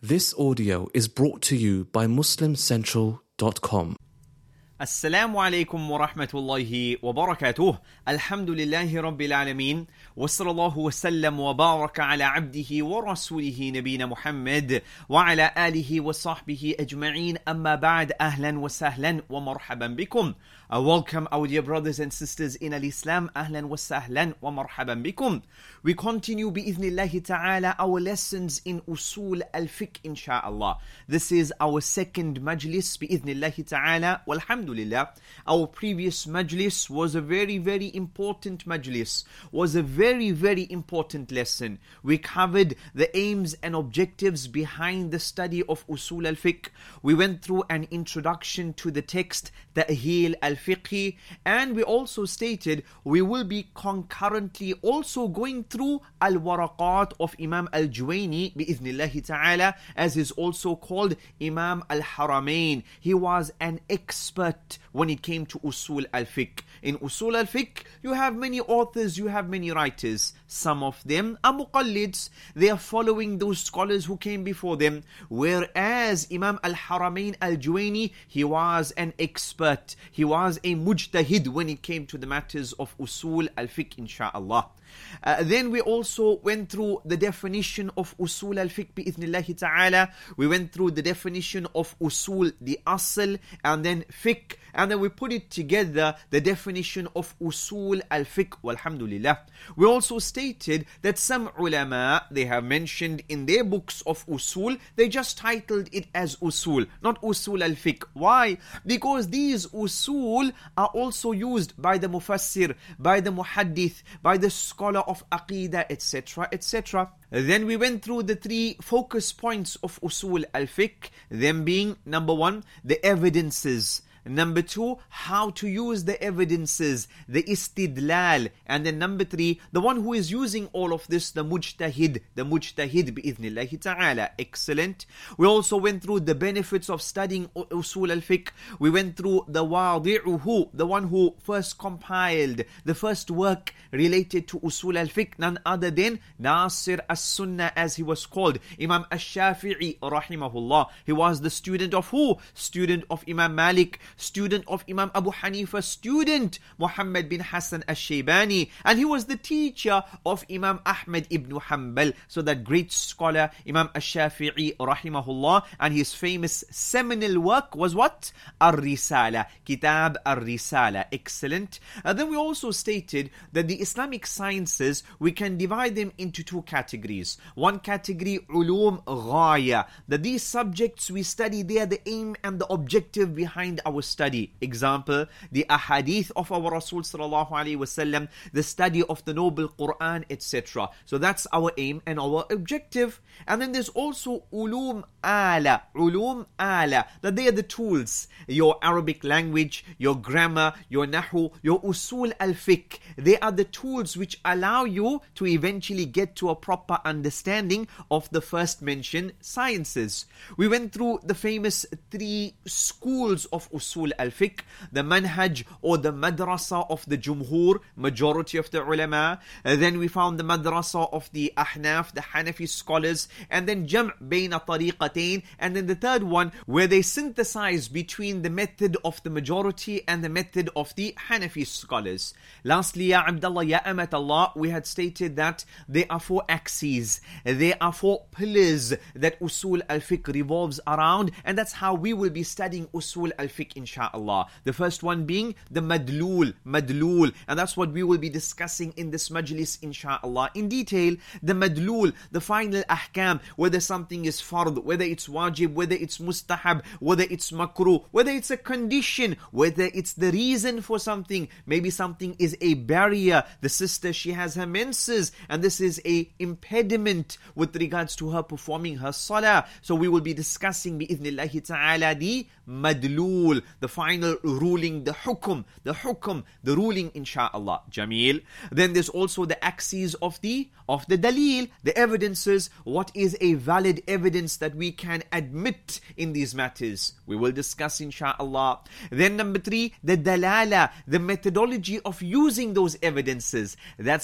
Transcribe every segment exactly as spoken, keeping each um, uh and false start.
This audio is brought to you by muslim central dot com. Assalamu alaikum wa rahmatullahi wa barakatuh. Alhamdulillahi rabbil alameen. Wa sallallahu wa sallam wa baraka ala abdihi wa rasulihi nabina Muhammad wa ala alihi wa sahbihi ajma'een. Amma ba'd, ahlan wa sahlan wa marhaban bikum. I welcome our dear brothers and sisters in al-Islam. Ahlan wa sahlan wa marhaban bikum. We continue bi'idhnillahi ta'ala our lessons in usul al-fiqh insha'Allah. This is our second majlis bi'idhnillahi ta'ala. Walhamdulillah. Our previous majlis was a very very important majlis, was a very very important lesson. We covered the aims and objectives behind the study of usul al-fiqh. We went through an introduction to the text Ta'heel al-Fiqhi, and we also stated we will be concurrently also going through al-Waraqat of Imam al-Juwayni bi'idhnillahi ta'ala, as is also called Imam al-Haramain. He was an expert when it came to usul al-fiqh. In usul al-fiqh, you have many authors, you have many writers. Some of them are muqallids, they are following those scholars who came before them. Whereas Imam al-Haramain al-Juwayni, he was an expert, he was a mujtahid when it came to the matters of usul al-fiqh insha'Allah. Uh, then we also went through the definition of usul al-fiqh bi'idhnillahi ta'ala. We went through the definition of usul, the asl, and then fiqh, and then we put it together, the definition of usul al-fiqh, walhamdulillah. We also stated that some ulama, they have mentioned in their books of usul, they just titled it as usul, not usul al-fiqh. Why? Because these usul are also used by the mufassir, by the muhaddith, by the scholar of aqidah, etc, etc. Then we went through the three focus points of usul al-fiqh, them being number one, the evidences. Number two, how to use the evidences, the istidlal. And then number three, the one who is using all of this, the mujtahid, the mujtahid bi'idhnillahi ta'ala. Excellent. We also went through the benefits of studying usul al-fiqh. We went through the wadi'uhu, the one who first compiled the first work related to usul al-fiqh, none other than Nasir as-Sunnah, as he was called, Imam al-Shafi'i rahimahullah. He was the student of who? Student of Imam Malik, student of Imam Abu Hanifa, student Muhammad bin Hassan al-Shaybani, and he was the teacher of Imam Ahmad ibn Hanbal. So that great scholar Imam al-Shafi'i rahimahullah, and his famous seminal work was what? Ar-Risala, Kitab Ar-Risala. Excellent. And then we also stated that the Islamic sciences, we can divide them into two categories. One category, ulum ghaya, that these subjects we study, they are the aim and the objective behind our study. Example, the ahadith of our Rasul sallallahu alaihi wasallam, the study of the noble Quran, et cetera. So that's our aim and our objective. And then there's also ulum ala, ulum ala, that they are the tools. Your Arabic language, your grammar, your nahu, your usul al-fiqh, they are the tools which allow you to eventually get to a proper understanding of the first mentioned sciences. We went through the famous three schools of usul al-fiqh, the manhaj or the madrasa of the jumhur, majority of the ulama. Uh, then we found the madrasa of the ahnaf, the Hanafi scholars, and then jam' bayna tariqatain, and then the third one where they synthesize between the method of the majority and the method of the Hanafi scholars. Lastly, ya Abdullah, ya Amat Allah, we had stated that there are four axes, there are four pillars that usul al-fiqh revolves around, and that's how we will be studying usul al-fiqh insha'Allah. The first one being the madlul, madlul, and that's what we will be discussing in this majlis insha'Allah in detail. The madlul, the final ahkam, whether something is fard, whether it's wajib, whether it's mustahab, whether it's makruh, whether it's a condition, whether it's the reason for something. Maybe something is a barrier. The sister, she has her menses, and this is a impediment with regards to her performing her salah. So we will be discussing bi'idhnillahi ta'ala the madlul, the final ruling, the hukum, the hukum, the ruling insha'Allah. Jameel. Then there's also the axes of the of the dalil, the evidences. What is a valid evidence that we can admit in these matters? We will discuss insha'Allah. Then number three, the dalala, the methodology of using those evidences. That's the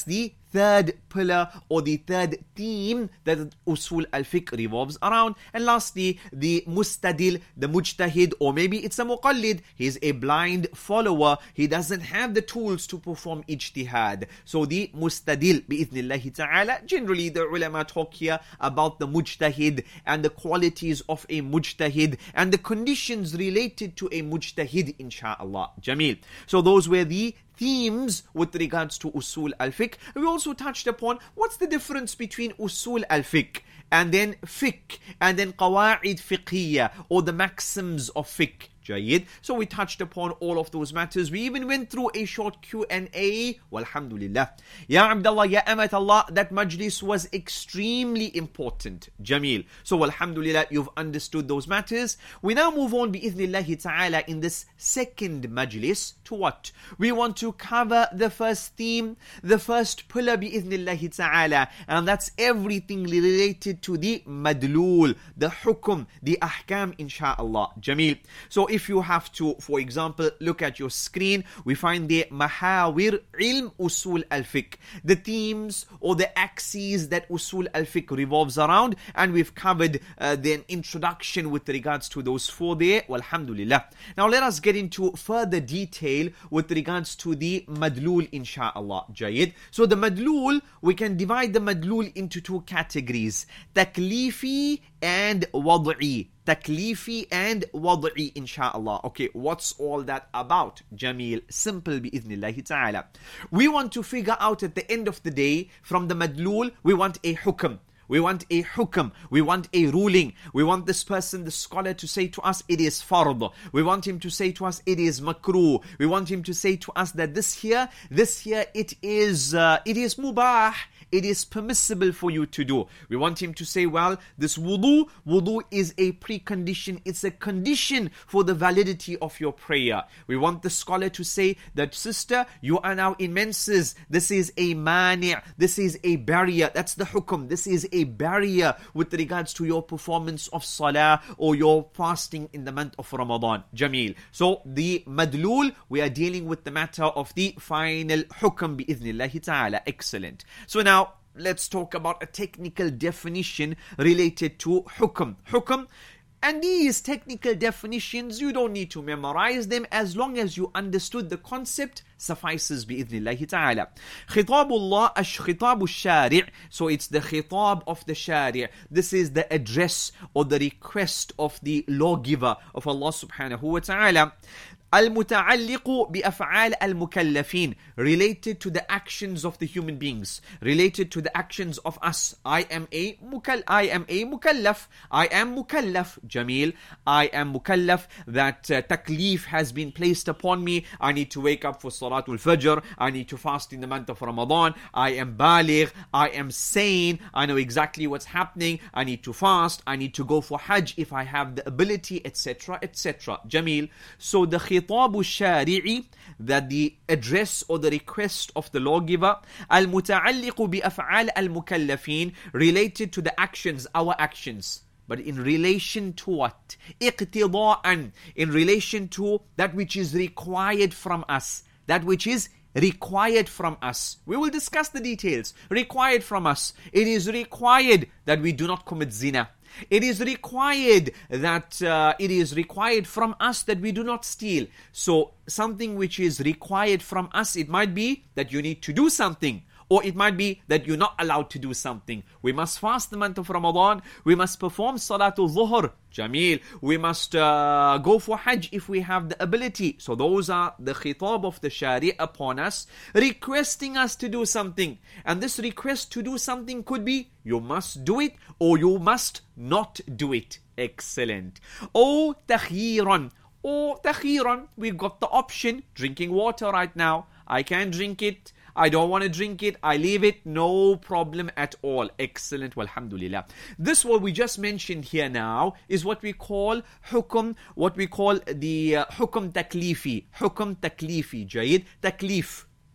third pillar or the third theme that Usul al-Fiqh revolves around. And lastly, the Mustadil, the Mujtahid, or maybe it's a Muqallid. He's a blind follower. He doesn't have the tools to perform ijtihad. So the Mustadil, bi'ithnillahi ta'ala, generally the ulama talk here about the Mujtahid and the qualities of a Mujtahid and the conditions related to a Mujtahid, insha'Allah. Jameel. So those were the themes with regards to Usul al-Fiqh. We also touched upon what's the difference between Usul al-Fiqh and then Fiqh and then Qawa'id Fiqhiyya, or the maxims of Fiqh. Jayyid. So we touched upon all of those matters. We even went through a short Q and A. Walhamdulillah. Ya Abdullah, Ya Amat Allah, that majlis was extremely important. Jameel. So alhamdulillah, you've understood those matters. We now move on bi'ithnillahi ta'ala in this second majlis to what? We want to cover the first theme, the first pillar bi'ithnillahi ta'ala, and that's everything related to the madlul, the hukum, the ahkam, insha'Allah. Jameel. So if you have to, for example, look at your screen, we find the Mahawir Ilm Usul al-Fiqh, the themes or the axes that Usul al-Fiqh revolves around, and we've covered uh, the introduction with regards to those four there. Walhamdulillah. Now let us get into further detail with regards to the Madlul, insha'Allah. Jayyid. So the Madlul, we can divide the Madlul into two categories: Taklifi and Wad'i. Taklifi and Wad'i, insha'Allah. Okay, what's all that about? Jameel. Simple, bi'ithnillahi ta'ala. We want to figure out at the end of the day, from the Madlul, we want a hukm. We want a hukm. We want a ruling. We want this person, the scholar, to say to us, it is fard. We want him to say to us, it is makruh. We want him to say to us that this here, this here, it is, uh, it is mubah. It is permissible for you to do. We want him to say, well, this wudu, wudu is a precondition. It's a condition for the validity of your prayer. We want the scholar to say that, sister, you are now in menses. This is a mani'. This is a barrier. That's the hukum. This is a barrier with regards to your performance of salah or your fasting in the month of Ramadan. Jameel. So the madlul, we are dealing with the matter of the final hukum bi'ithnillahi ta'ala. Excellent. So now, let's talk about a technical definition related to hukum. Hukum. And these technical definitions, you don't need to memorize them. As long as you understood the concept, suffices bi'idhnillahi ta'ala. Khitabullah ash-khitabu shari'. So it's the khitab of the shari'. This is the address or the request of the lawgiver of Allah subhanahu wa ta'ala. Al-muta'alliqu bi-af'al al-mukallafin, related to the actions of the human beings, related to the actions of us. I am a mukall I am a mukallaf. I am mukallaf. Jameel. I am mukallaf. That uh, taklif has been placed upon me. I need to wake up for Salatul Fajr. I need to fast in the month of Ramadan. I am baligh. I am sane. I know exactly what's happening. I need to fast. I need to go for Hajj if I have the ability, et cetera, et cetera. Jameel. So the khitabu shari'i, that the address or the request of the lawgiver, al-muta'alliqu bi-af'al al-mukallafin, related to the actions, our actions. But in relation to what? Iqtida'an, in relation to that which is required from us. That which is required from us. We will discuss the details. Required from us. It is required that we do not commit zina. It is required that uh, it is required from us that we do not steal. So something which is required from us, it might be that you need to do something. Or it might be that you're not allowed to do something. We must fast the month of Ramadan. We must perform Salatul Dhuhr. Jameel. We must uh, go for Hajj if we have the ability. So those are the khitab of the Shari upon us, requesting us to do something. And this request to do something could be, you must do it or you must not do it. Excellent. Or takhiran. Or takhiran. We've got the option, drinking water right now. I can drink it. I don't want to drink it, I leave it, no problem at all. Excellent, walhamdulillah. This what we just mentioned here now is what we call hukum, what we call the uh, hukum taklifi. Hukum taklifi, Jayid. Taklif.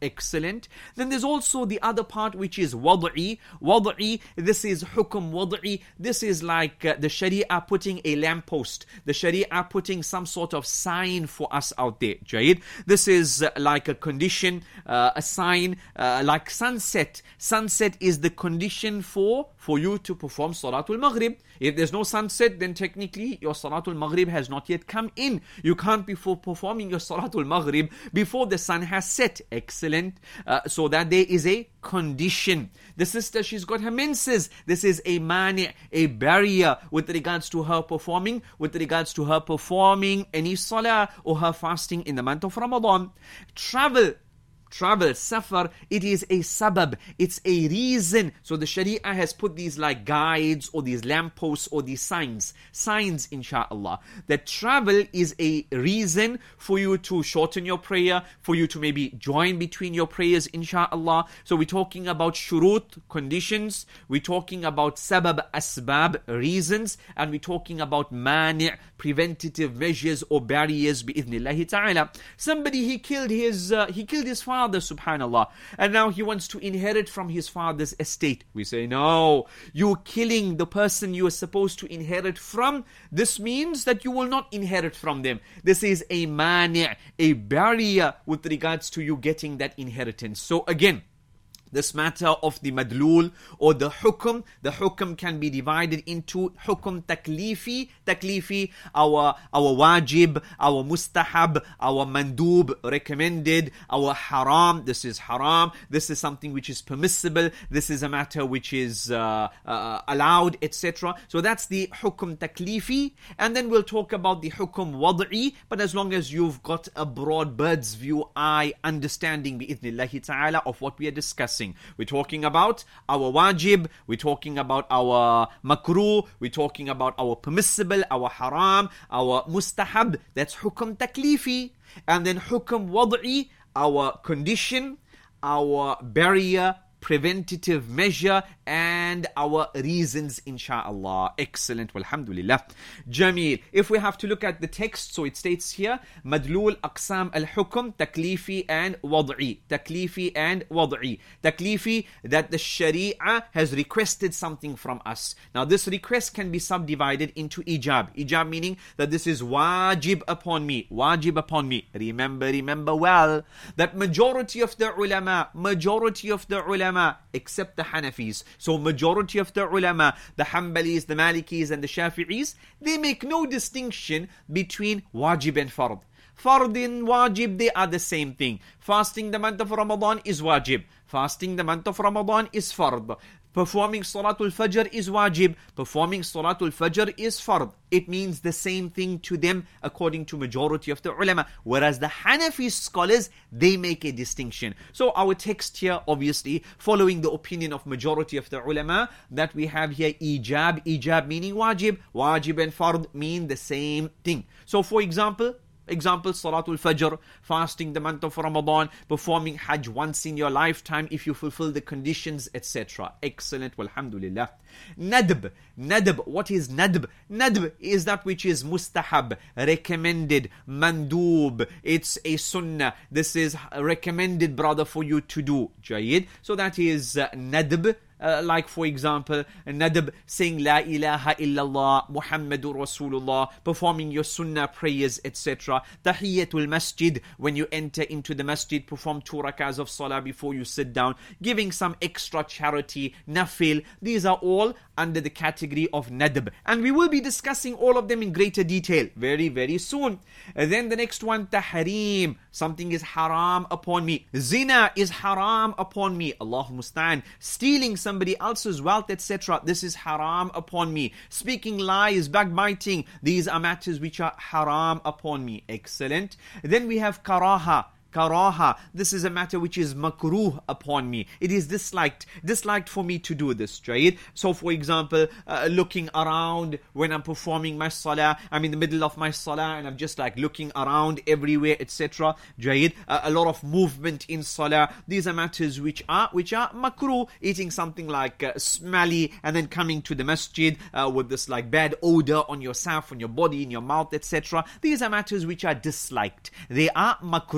Excellent. Then there's also the other part which is wad'i. Wad'i, this is hukum wad'i. This is like uh, the Sharia putting a lamppost. The Sharia putting some sort of sign for us out there. Jayid. This is uh, like a condition, uh, a sign, uh, like sunset. Sunset is the condition for, for you to perform Salatul Maghrib. If there's no sunset, then technically your Salatul Maghrib has not yet come in. You can't be for performing your Salatul Maghrib before the sun has set. Excellent. Uh, so that there is a condition. The sister, she's got her menses. This is a mani, a barrier with regards to her performing, with regards to her performing any salah or her fasting in the month of Ramadan. Travel. Travel, safar, it is a sabab, it's a reason. So the Sharia has put these like guides or these lampposts or these signs, signs inshallah, that travel is a reason for you to shorten your prayer, for you to maybe join between your prayers inshallah. So we're talking about shurut, conditions, we're talking about sabab, asbab, reasons, and we're talking about mani', preventative measures or barriers bi'idhnillahi ta'ala. Somebody, he killed his, uh, he killed his father. Father, subhanallah, and now he wants to inherit from his father's estate. We say, no, you're killing the person you are supposed to inherit from. This means that you will not inherit from them. This is a mani', a barrier with regards to you getting that inheritance. So again, this matter of the madlul or the hukum, the hukum can be divided into hukum taklifi, taklifi, our, our wajib, our mustahab, our mandub, recommended, our haram, this is haram, this is something which is permissible, this is a matter which is uh, uh, allowed, et cetera. So that's the hukum taklifi, and then we'll talk about the hukum wad'i, but as long as you've got a broad bird's view eye understanding bi'idhnillahi ta'ala of what we are discussing. We're talking about our wajib, we're talking about our makruh, we're talking about our permissible, our haram, our mustahab, that's hukum taklifi. And then hukum wad'i, our condition, our barrier, preventative measure, and our reasons inshallah. Excellent, walhamdulillah. Jameel. If we have to look at the text, so it states here, madlul aqsam al-hukum, taklifi and wad'i. Taklifi and wad'i. Taklifi, that the Sharia has requested something from us. Now this request can be subdivided into ijab. Ijab meaning that this is wajib upon me. Wajib upon me. Remember, remember well, that majority of the ulama, majority of the ulama, except the Hanafis. So majority of the ulama, the Hanbalis, the Malikis and the Shafi'is, they make no distinction between wajib and fard. Fard and wajib, they are the same thing. Fasting the month of Ramadan is wajib. Fasting the month of Ramadan is fard. Performing Salatul Fajr is wajib. Performing Salatul Fajr is fard. It means the same thing to them according to majority of the ulama. Whereas the Hanafi scholars, they make a distinction. So our text here, obviously, following the opinion of majority of the ulama, that we have here ijab. Ijab meaning wajib. Wajib and fard mean the same thing. So for example, Example, Salatul Fajr, fasting the month of Ramadan, performing Hajj once in your lifetime if you fulfill the conditions, et cetera. Excellent, walhamdulillah. Nadb. Nadb. What is nadb? Nadb is that which is mustahab, recommended, mandub. It's a sunnah. This is recommended, brother, for you to do. Jayid. So that is uh, nadb. Uh, like for example, nadb, saying La ilaha illallah, Muhammadur Rasulullah, performing your sunnah prayers, et cetera. Tahiyyatul masjid, when you enter into the masjid, perform two rakahs of salah before you sit down, giving some extra charity, nafil. These are all under the category of nadb. And we will be discussing all of them in greater detail very, very soon. And then the next one, tahrim. Something is haram upon me. Zina is haram upon me. Allahu musta'an. Stealing somebody else's wealth, et cetera. This is haram upon me. Speaking lies, backbiting. These are matters which are haram upon me. Excellent. Then we have karaha. Karaha, this is a matter which is makruh upon me. It is disliked, disliked for me to do this, right? So for example, uh, looking around when I'm performing my salah, I'm in the middle of my salah and I'm just like looking around everywhere, et cetera. Jayid, uh, a lot of movement in salah. These are matters which are which are makruh. Eating something like uh, smelly and then coming to the masjid uh, with this like bad odor on yourself, on your body, in your mouth, et cetera. These are matters which are disliked. They are makruh. So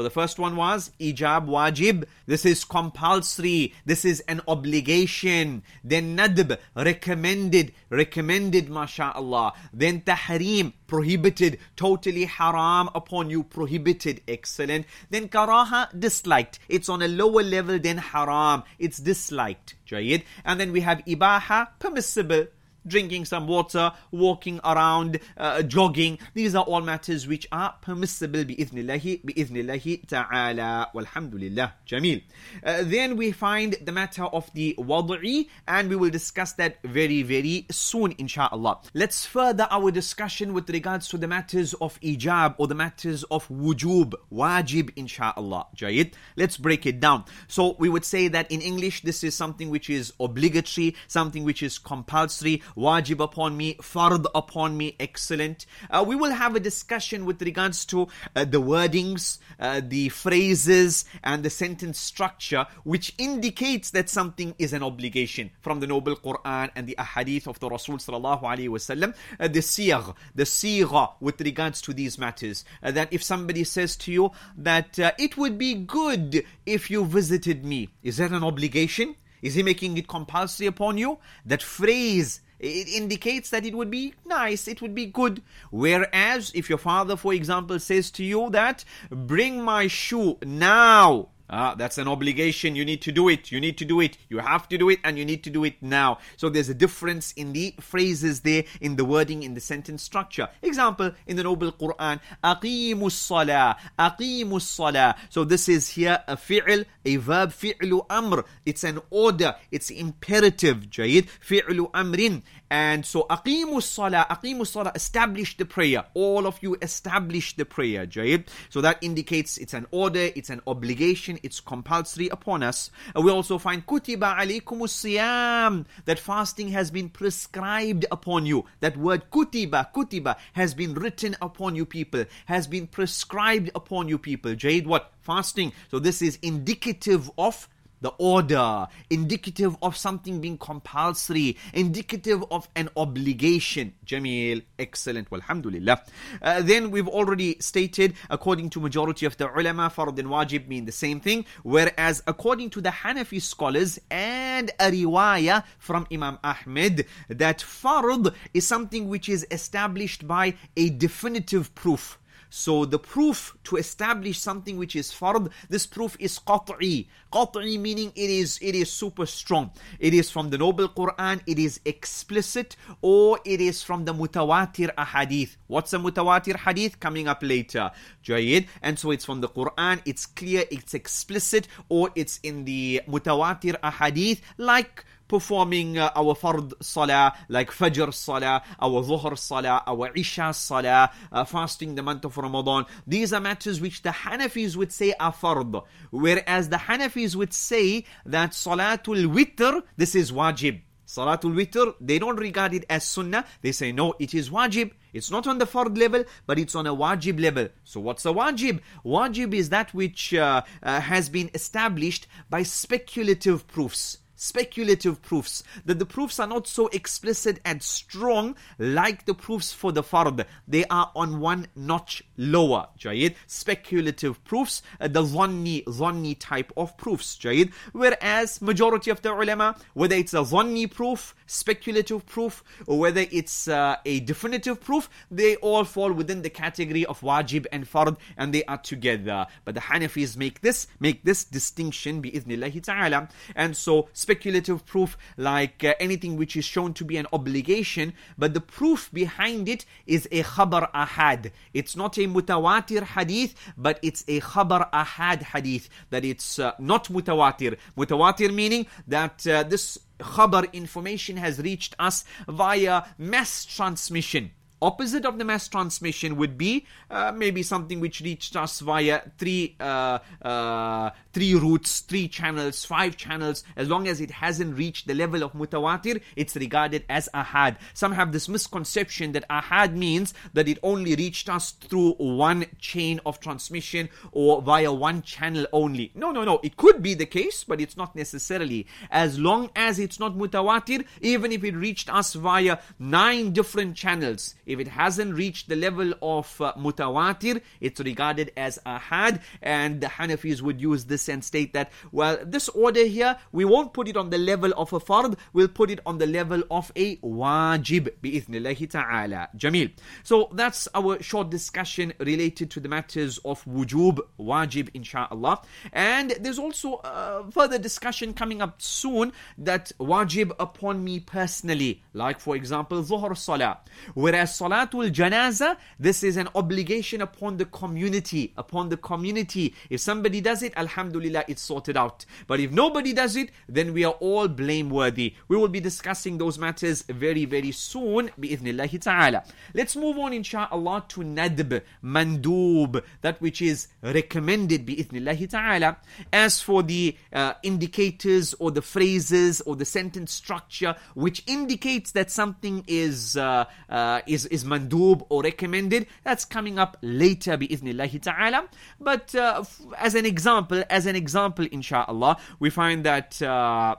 the first one was ijab, wajib. This is compulsory. This is an obligation. Then nadb, recommended, recommended, mashallah. Then tahreem, prohibited, totally haram upon you, prohibited, excellent. Then karaha, disliked. It's on a lower level than haram. It's disliked, jayyid. And then we have ibaha, permissible. Drinking some water, walking around, uh, jogging. These are all matters which are permissible bi'idhnillahi, bi'idhnillahi ta'ala. Walhamdulillah. Jameel. Uh, then we find the matter of the wad'i, and we will discuss that very, very soon, inshaAllah. Let's further our discussion with regards to the matters of ijab or the matters of wujub, wajib, inshaAllah. Jayid. Let's break it down. So we would say that in English, this is something which is obligatory, something which is compulsory. Wajib upon me, fard upon me, excellent. Uh, we will have a discussion with regards to uh, the wordings, uh, the phrases and the sentence structure which indicates that something is an obligation from the Noble Quran and the ahadith of the Rasul sallallahu alaihi wasallam. Uh, the siyagh, the sigha with regards to these matters. Uh, that if somebody says to you that uh, it would be good if you visited me, is that an obligation? Is he making it compulsory upon you? That phrase, it indicates that it would be nice, it would be good. Whereas if your father, for example, says to you that, bring my shoe now, Ah, that's an obligation. You need to do it. You need to do it. You have to do it, and you need to do it now. So there's a difference in the phrases there, in the wording, in the sentence structure. Example, in the Noble Quran, أقيموا الصلاة, أقيموا الصلاة. So this is here a fi'l, a verb, fi'lu amr. It's an order. It's imperative. جيد. fi'lu amrin. And so أقيموا الصلاة, أقيموا الصلاة, establish the prayer. All of you establish the prayer. جيد. So that indicates it's an order, it's an obligation. It's compulsory upon us. Uh, we also find kutiba alaykumus siyam, that fasting has been prescribed upon you. That word kutiba, kutiba has been written upon you people, has been prescribed upon you people. Jade, what? Fasting. So this is indicative of the order, indicative of something being compulsory, indicative of an obligation. Jameel, excellent, walhamdulillah. Uh, then we've already stated, according to majority of the ulama, fard and wajib mean the same thing, whereas according to the Hanafi scholars and a riwayah from Imam Ahmed, that fard is something which is established by a definitive proof. So the proof to establish something which is fard, this proof is qat'i. Qat'i meaning it is it is super strong. It is from the Noble Quran, it is explicit, or it is from the mutawatir ahadith. What's a mutawatir hadith? Coming up later. Jayid. And so it's from the Quran, it's clear, it's explicit, or it's in the mutawatir ahadith, like performing uh, our fard salah, like fajr salah, our dhuhr salah, our isha salah, uh, fasting the month of Ramadan. These are matters which the Hanafis would say are fard, whereas the Hanafis would say that salatul witr, this is wajib. Salatul witr, they don't regard it as sunnah. They say no, it is wajib. It's not on the fard level, but it's on a wajib level. So what's a wajib? Wajib is that which uh, uh, has been established by speculative proofs. Speculative proofs, that the proofs are not so explicit and strong like the proofs for the fard. They are on one notch lower. Jayid. Speculative proofs, uh, the dhanni, dhanni type of proofs. Jayid. Whereas majority of the ulama, whether it's a dhanni proof, speculative proof, or whether it's uh, a definitive proof, they all fall within the category of wajib and fard, and they are together. But the Hanafis make this, make this distinction bi'idhnillahi ta'ala. And so speculative proof, like uh, anything which is shown to be an obligation, but the proof behind it is a khabar ahad. It's not a mutawatir hadith, but it's a khabar ahad hadith, that it's uh, not mutawatir. Mutawatir meaning that uh, this khabar information has reached us via mass transmission. Opposite of the mass transmission would be uh, maybe something which reached us via three uh, uh, three routes, three channels, five channels. As long as it hasn't reached the level of mutawatir, it's regarded as ahad. Some have this misconception that ahad means that it only reached us through one chain of transmission or via one channel only. No, no, no. It could be the case, but it's not necessarily. As long as it's not mutawatir, even if it reached us via nine different channels, If it hasn't reached the level of uh, mutawatir, it's regarded as ahad, and the Hanafis would use this and state that, well, this order here, we won't put it on the level of a fard, we'll put it on the level of a wajib, bi'ithnillahi ta'ala. Jameel. So that's our short discussion related to the matters of wujub, wajib, insha'Allah. And there's also uh, further discussion coming up soon that wajib upon me personally, like for example, Zuhr Salah. Whereas Salatul Janaza, this is an obligation upon the community, upon the community. If somebody does it, alhamdulillah, it's sorted out. But if nobody does it, then we are all blameworthy. We will be discussing those matters very, very soon, bi'ithnillahi ta'ala. Let's move on, insha'Allah, to nadb, mandub, that which is recommended, bi'ithnillahi ta'ala. As for the uh, indicators or the phrases or the sentence structure which indicates that something is uh, uh, is, is mandub or recommended, that's coming up later, bi'ithnillahi ta'ala. But uh, f- as an example, as an example, insha'Allah, we find that uh,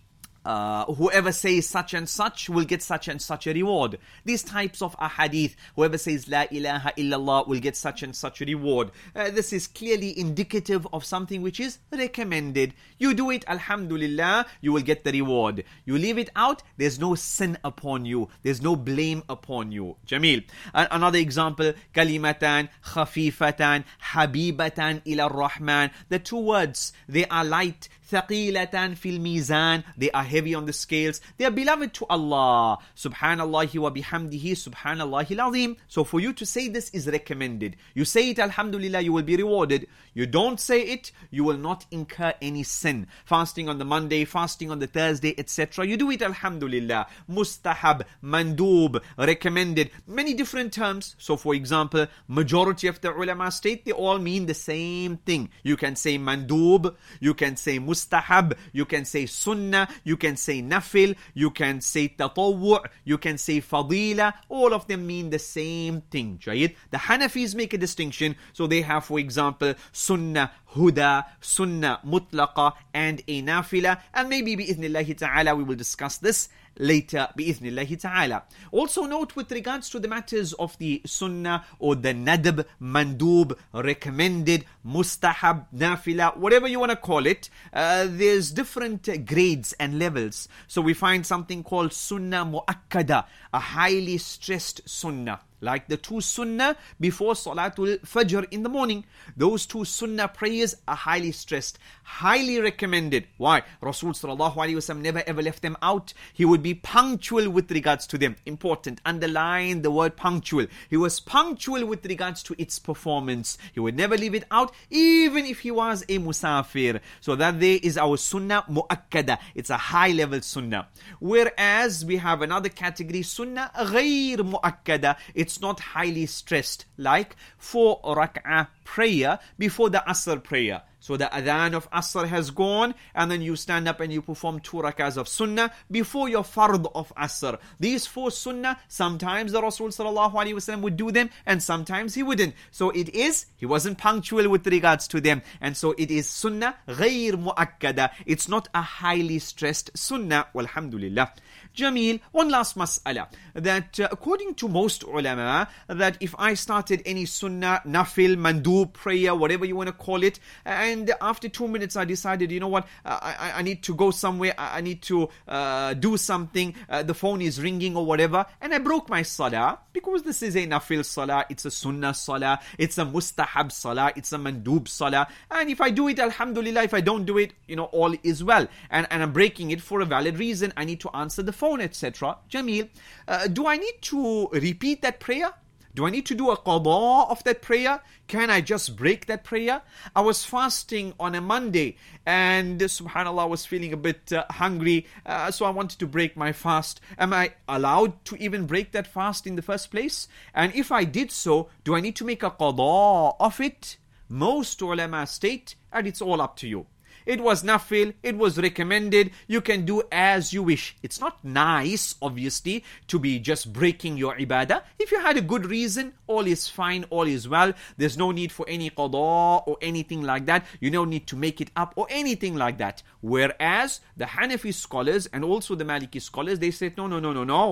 Uh, whoever says such and such will get such and such a reward. These types of ahadith, whoever says La ilaha illallah will get such and such a reward. Uh, this is clearly indicative of something which is recommended. You do it, alhamdulillah, you will get the reward. You leave it out, there's no sin upon you. There's no blame upon you. Jameel. Uh, another example, kalimatan, khafifatan, habibatan ila rahman. The two words, they are light. ثقيلة في الميزان, they are heavy on the scales, they are beloved to Allah. Subhanallah wa bihamdihi, subhanallah al-azim. So for you to say this is recommended. You say it, alhamdulillah, you will be rewarded. You don't say it, you will not incur any sin. Fasting on the Monday, fasting on the Thursday, et cetera. You do it, alhamdulillah. Mustahab, mandub, recommended. Many different terms. So for example, majority of the ulama state, they all mean the same thing. You can say mandub, you can say mustahab, you can say sunnah, you can say nafil, you can say tatawwu', you can say fadila. All of them mean the same thing. Jayid. The Hanafis make a distinction. So they have, for example, sunnah, huda, sunnah, mutlaqa, and a nafila. And maybe bi'ithnillahi ta'ala we will discuss this later, bi'ithnillahi ta'ala. Also note with regards to the matters of the sunnah or the nadb, mandub, recommended, mustahab, nafila, whatever you want to call it, uh, there's different uh, grades and levels. So we find something called sunnah mu'akkada, a highly stressed sunnah. Like the two sunnah before Salatul Fajr in the morning. Those two sunnah prayers are highly stressed, highly recommended. Why? Rasul sallallahu alaihi wasallam never ever left them out. He would be punctual with regards to them. Important, underline the word punctual. He was punctual with regards to its performance. He would never leave it out, even if he was a musafir. So that there is our sunnah mu'akkada. It's a high level sunnah. Whereas we have another category, sunnah ghayr mu'akkada. It's not highly stressed, like four rak'ah prayer before the Asr prayer. So the adhan of Asr has gone, and then you stand up and you perform two rak'ahs of sunnah before your fard of Asr. These four sunnah, sometimes the Rasul sallallahu alaihi wasallam would do them, and sometimes he wouldn't. So it is, he wasn't punctual with regards to them, and so it is sunnah ghayr mu'akkada. It's not a highly stressed sunnah. Walhamdulillah. Jameel, one last mas'ala, that uh, according to most ulama, that if I started any sunnah, nafil, mandub, prayer, whatever you want to call it, and after two minutes I decided, you know what, uh, I, I need to go somewhere, I need to uh, do something, uh, the phone is ringing or whatever, and I broke my salah, because this is a nafil salah, it's a sunnah salah, it's a mustahab salah, it's a mandub salah, and if I do it, alhamdulillah, if I don't do it, you know, all is well, and, and I'm breaking it for a valid reason, I need to answer the phone, et cetera. Jameel, uh, do I need to repeat that prayer? Do I need to do a qada of that prayer? Can I just break that prayer? I was fasting on a Monday, and subhanAllah, I was feeling a bit uh, hungry, uh, so I wanted to break my fast. Am I allowed to even break that fast in the first place? And if I did so, do I need to make a qada of it? Most ulama state, and it's all up to you. It was nafil, it was recommended, you can do as you wish. It's not nice, obviously, to be just breaking your ibadah. If you had a good reason, all is fine, all is well. There's no need for any qada or anything like that. You don't need to make it up or anything like that. Whereas the Hanafi scholars and also the Maliki scholars, they said, no, no, no, no, no.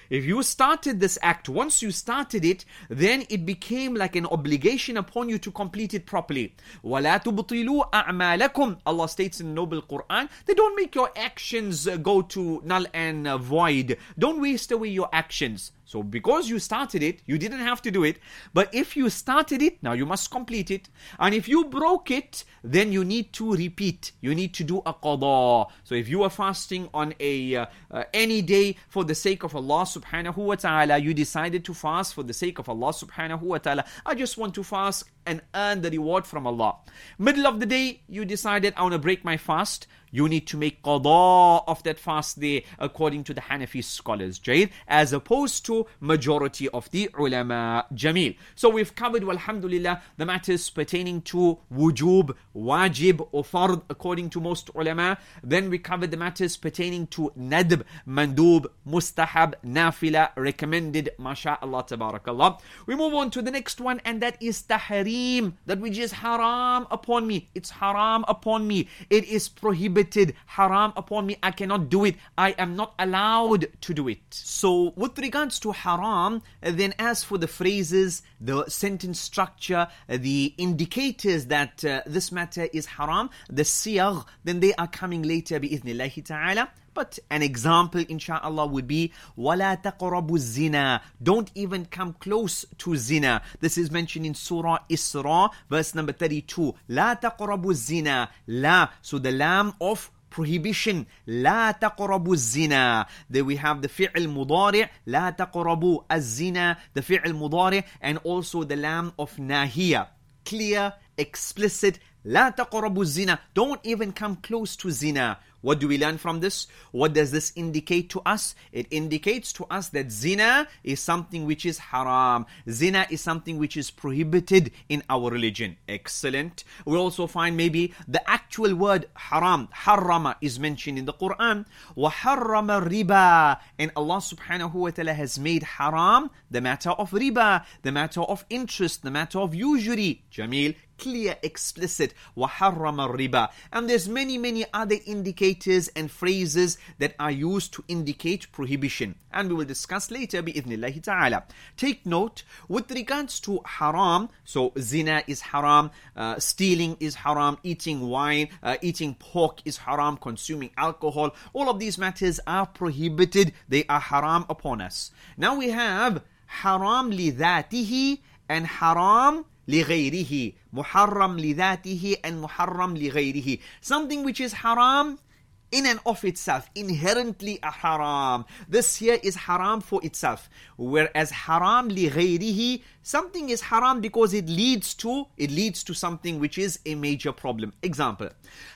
If you started this act, once you started it, then it became like an obligation upon you to complete it properly. وَلَا تُبْطِلُوا أَعْمَالَكُمْ. Allah states in the Noble Quran, they don't make your actions go to null and void. Don't waste away your actions. So because you started it, you didn't have to do it. But if you started it, now you must complete it. And if you broke it, then you need to repeat. You need to do a qada. So if you are fasting on a uh, uh, any day for the sake of Allah subhanahu wa ta'ala, you decided to fast for the sake of Allah subhanahu wa ta'ala. I just want to fast and earn the reward from Allah. Middle of the day, you decided, I want to break my fast. You need to make qada of that fast day according to the Hanafi scholars, Jayed, as opposed to majority of the ulama. Jameel. So we've covered, walhamdulillah, the matters pertaining to wujub, wajib or fard according to most ulama. Then we covered the matters pertaining to nadb, mandub, mustahab, nafila, recommended, masha'Allah, tabarakallah. We move on to the next one, and that is tahreem, that which is haram upon me. It's haram upon me. It is prohibited. Haram upon me. I cannot do it. I am not allowed to do it. So with regards to haram, then as for the phrases, the sentence structure, the indicators that uh, this matter is haram, the siyagh, then they are coming later bi'ithnillahi ta'ala. But an example, insha'Allah, would be وَلَا تَقْرَبُوا الزِّنَا. Don't even come close to zina. This is mentioned in Surah Isra, verse number thirty-two. لَا تَقْرَبُوا الزِّنَا. La. So the lam of prohibition. لا تقربوا الزنا. There we have the fi'l mudari'. لا تقربوا الزنا. The fi'l mudari', and also the lam of nahiya. Clear, explicit. لا تقربوا الزنا. Don't even come close to zina. What do we learn from this? What does this indicate to us? It indicates to us that zina is something which is haram. Zina is something which is prohibited in our religion. Excellent. We also find maybe the actual word haram, harrama, is mentioned in the Quran. وَحَرَّمَ الرِّبَا. And Allah subhanahu wa ta'ala has made haram the matter of riba, the matter of interest, the matter of usury. Jameel. Clear, explicit. وَحَرَّمَ الرِّبَا. And there's many, many other indicators and phrases that are used to indicate prohibition. And we will discuss later bi'ithnillahi ta'ala. Take note, with regards to haram, so zina is haram, uh, stealing is haram, eating wine, uh, eating pork is haram, consuming alcohol. All of these matters are prohibited. They are haram upon us. Now we have haram li dhatihi and haram لغيره. محرم لذاته and محرم لغيره. Something which is haram in and of itself, inherently a haram. This here is haram for itself. Whereas haram لغيره, something is haram because it leads to, it leads to something which is a major problem. Example,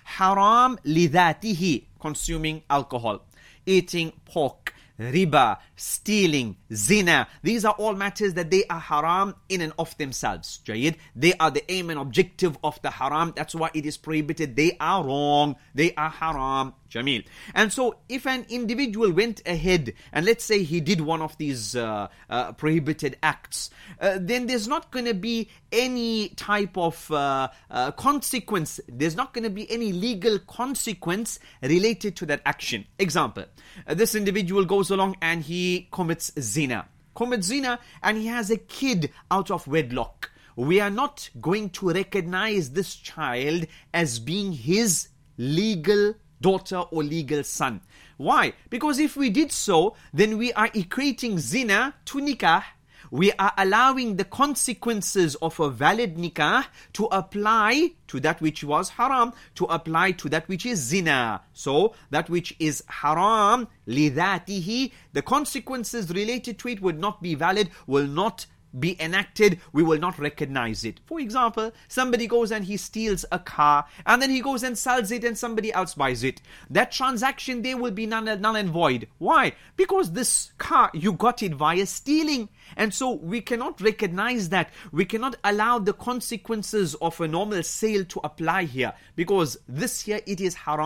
haram لذاته, consuming alcohol, eating pork, riba, stealing, zina. These are all matters that they are haram in and of themselves. Jayid. They are the aim and objective of the haram. That's why it is prohibited. They are wrong. They are haram. Jameel. And so if an individual went ahead and let's say he did one of these uh, uh, prohibited acts, uh, then there's not going to be any type of uh, uh, consequence. There's not going to be any legal consequence related to that action. Example, uh, this individual goes along and he commits zina. Commits zina and he has a kid out of wedlock. We are not going to recognize this child as being his legal daughter or legal son. Why? Because if we did so, then we are equating zina to nikah. We are allowing the consequences of a valid nikah to apply to that which was haram, to apply to that which is zina. So, that which is haram, lidhatihi, the consequences related to it would not be valid, will not be enacted, we will not recognize it. For example, somebody goes and he steals a car and then he goes and sells it and somebody else buys it. That transaction there will be null, null and void. Why? Because this car, you got it via stealing. And so we cannot recognize that. We cannot allow the consequences of a normal sale to apply here. Because this here, it is haram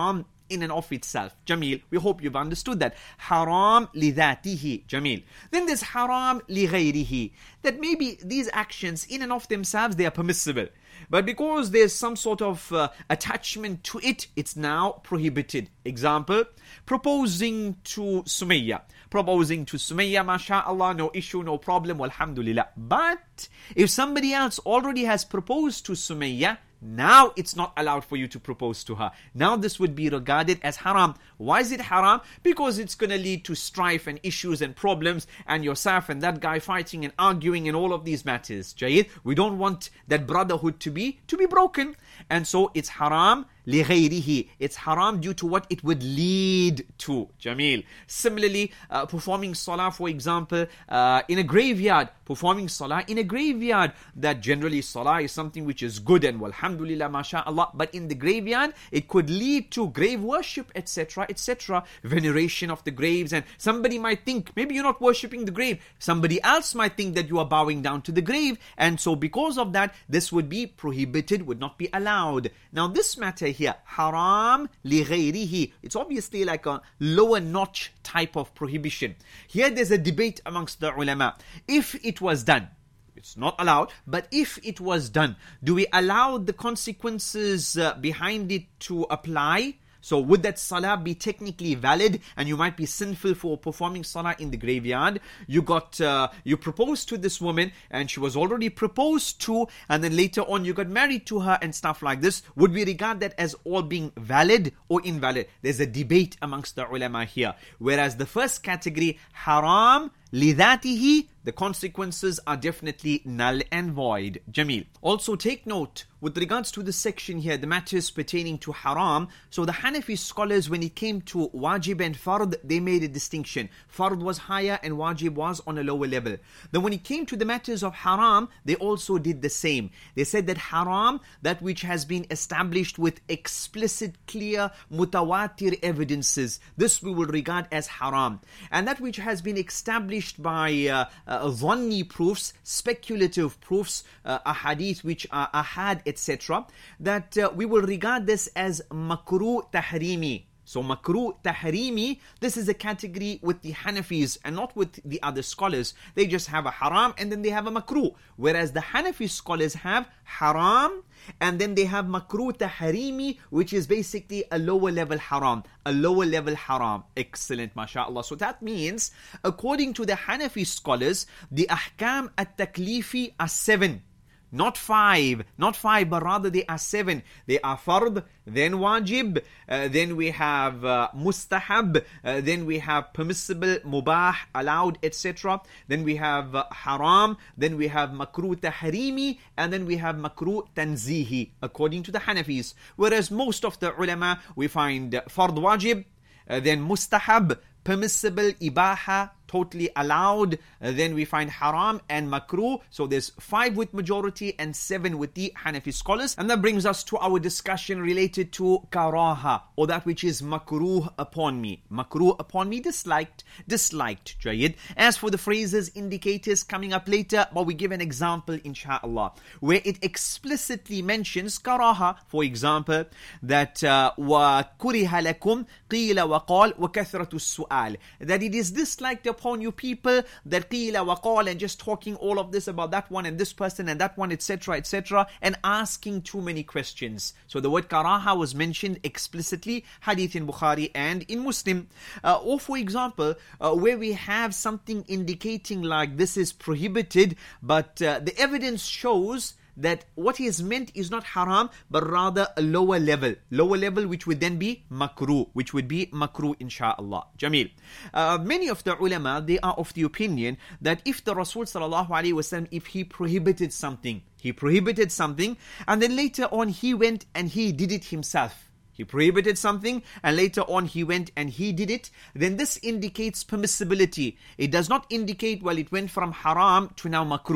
in and of itself. Jameel, we hope you've understood that. Haram lidhatihi. Jameel. Then there's haram li ghayrihi. That maybe these actions in and of themselves, they are permissible. But because there's some sort of uh, attachment to it, it's now prohibited. Example, proposing to Sumayya. Proposing to Sumayya, mashallah, no issue, no problem, alhamdulillah. But if somebody else already has proposed to Sumayya, now it's not allowed for you to propose to her. Now this would be regarded as haram. Why is it haram? Because it's going to lead to strife and issues and problems, and yourself and that guy fighting and arguing and all of these matters. Jayid, we don't want that brotherhood to be to be broken. And so it's haram لِغَيْرِهِ. It's haram due to what it would lead to. Jameel. Similarly, uh, performing salah, for example, uh, in a graveyard. Performing salah in a graveyard. That generally salah is something which is good and walhamdulillah, mashallah. But in the graveyard, it could lead to grave worship, et cetera, et cetera. Veneration of the graves. And somebody might think, maybe you're not worshipping the grave. Somebody else might think that you are bowing down to the grave. And so because of that, this would be prohibited, would not be allowed. Now this matter here, haram li ghayrihi. It's obviously like a lower notch type of prohibition. Here there's a debate amongst the ulama. If it was done, it's not allowed, but if it was done, do we allow the consequences uh, behind it to apply? So would that salah be technically valid, and you might be sinful for performing salah in the graveyard? You got, uh, you proposed to this woman and she was already proposed to, and then later on you got married to her and stuff like this. Would we regard that as all being valid or invalid? There's a debate amongst the ulama here. Whereas the first category, haram lidhatihi, the consequences are definitely null and void. Jameel. Also take note, with regards to the section here, the matters pertaining to haram, so the Hanafi scholars, when it came to wajib and fard, they made a distinction. Fard was higher and wajib was on a lower level. Then when it came to the matters of haram, they also did the same. They said that haram, that which has been established with explicit, clear, mutawatir evidences, this we will regard as haram. And that which has been established by uh, uh, dhanni proofs, speculative proofs, uh, ahadith which are ahad, et cetera, that uh, we will regard this as makruh tahrimi. So makruh tahrimi, this is a category with the Hanafis and not with the other scholars. They just have a haram and then they have a makruh. Whereas the Hanafi scholars have haram and then they have makruh tahrimi, which is basically a lower level haram. A lower level haram. Excellent, mashallah. So that means, according to the Hanafi scholars, the ahkam at-taklifi are seven. Not five, not five, but rather they are seven. They are fard, then wajib, uh, then we have uh, mustahab, uh, then we have permissible, mubah, allowed, et cetera. Then we have uh, haram, then we have makruh tahrimi, and then we have makruh tanzihi, according to the Hanafis. Whereas most of the ulama, we find uh, fard wajib, uh, then mustahab, permissible, ibaha, totally allowed. Uh, then we find haram and makruh. So there's five with majority and seven with the Hanafi scholars. And that brings us to our discussion related to karaha, or that which is makruh upon me. Makruh upon me, disliked, disliked, Jayid. As for the phrases, indicators coming up later, but we give an example, inshallah, where it explicitly mentions karaha. For example, that wa kuriha lakum qila wa qal wa kathratu su'al, that it is disliked upon you people that qila wa qal, and just talking all of this about that one and this person and that one, etc, etc, and asking too many questions. So the word karaha was mentioned explicitly, hadith in Bukhari and in Muslim. Uh, or for example, uh, where we have something indicating like this is prohibited, but uh, the evidence shows that what is meant is not haram, but rather a lower level. Lower level which would then be makruh, which would be makruh, insha'Allah. Jameel. Uh, many of the ulama, they are of the opinion that if the Rasul sallallahu alaihi wasallam, if he prohibited something, he prohibited something, and then later on he went and he did it himself. He prohibited something and later on he went and he did it, then this indicates permissibility. It does not indicate, well, it went from haram to now makruh.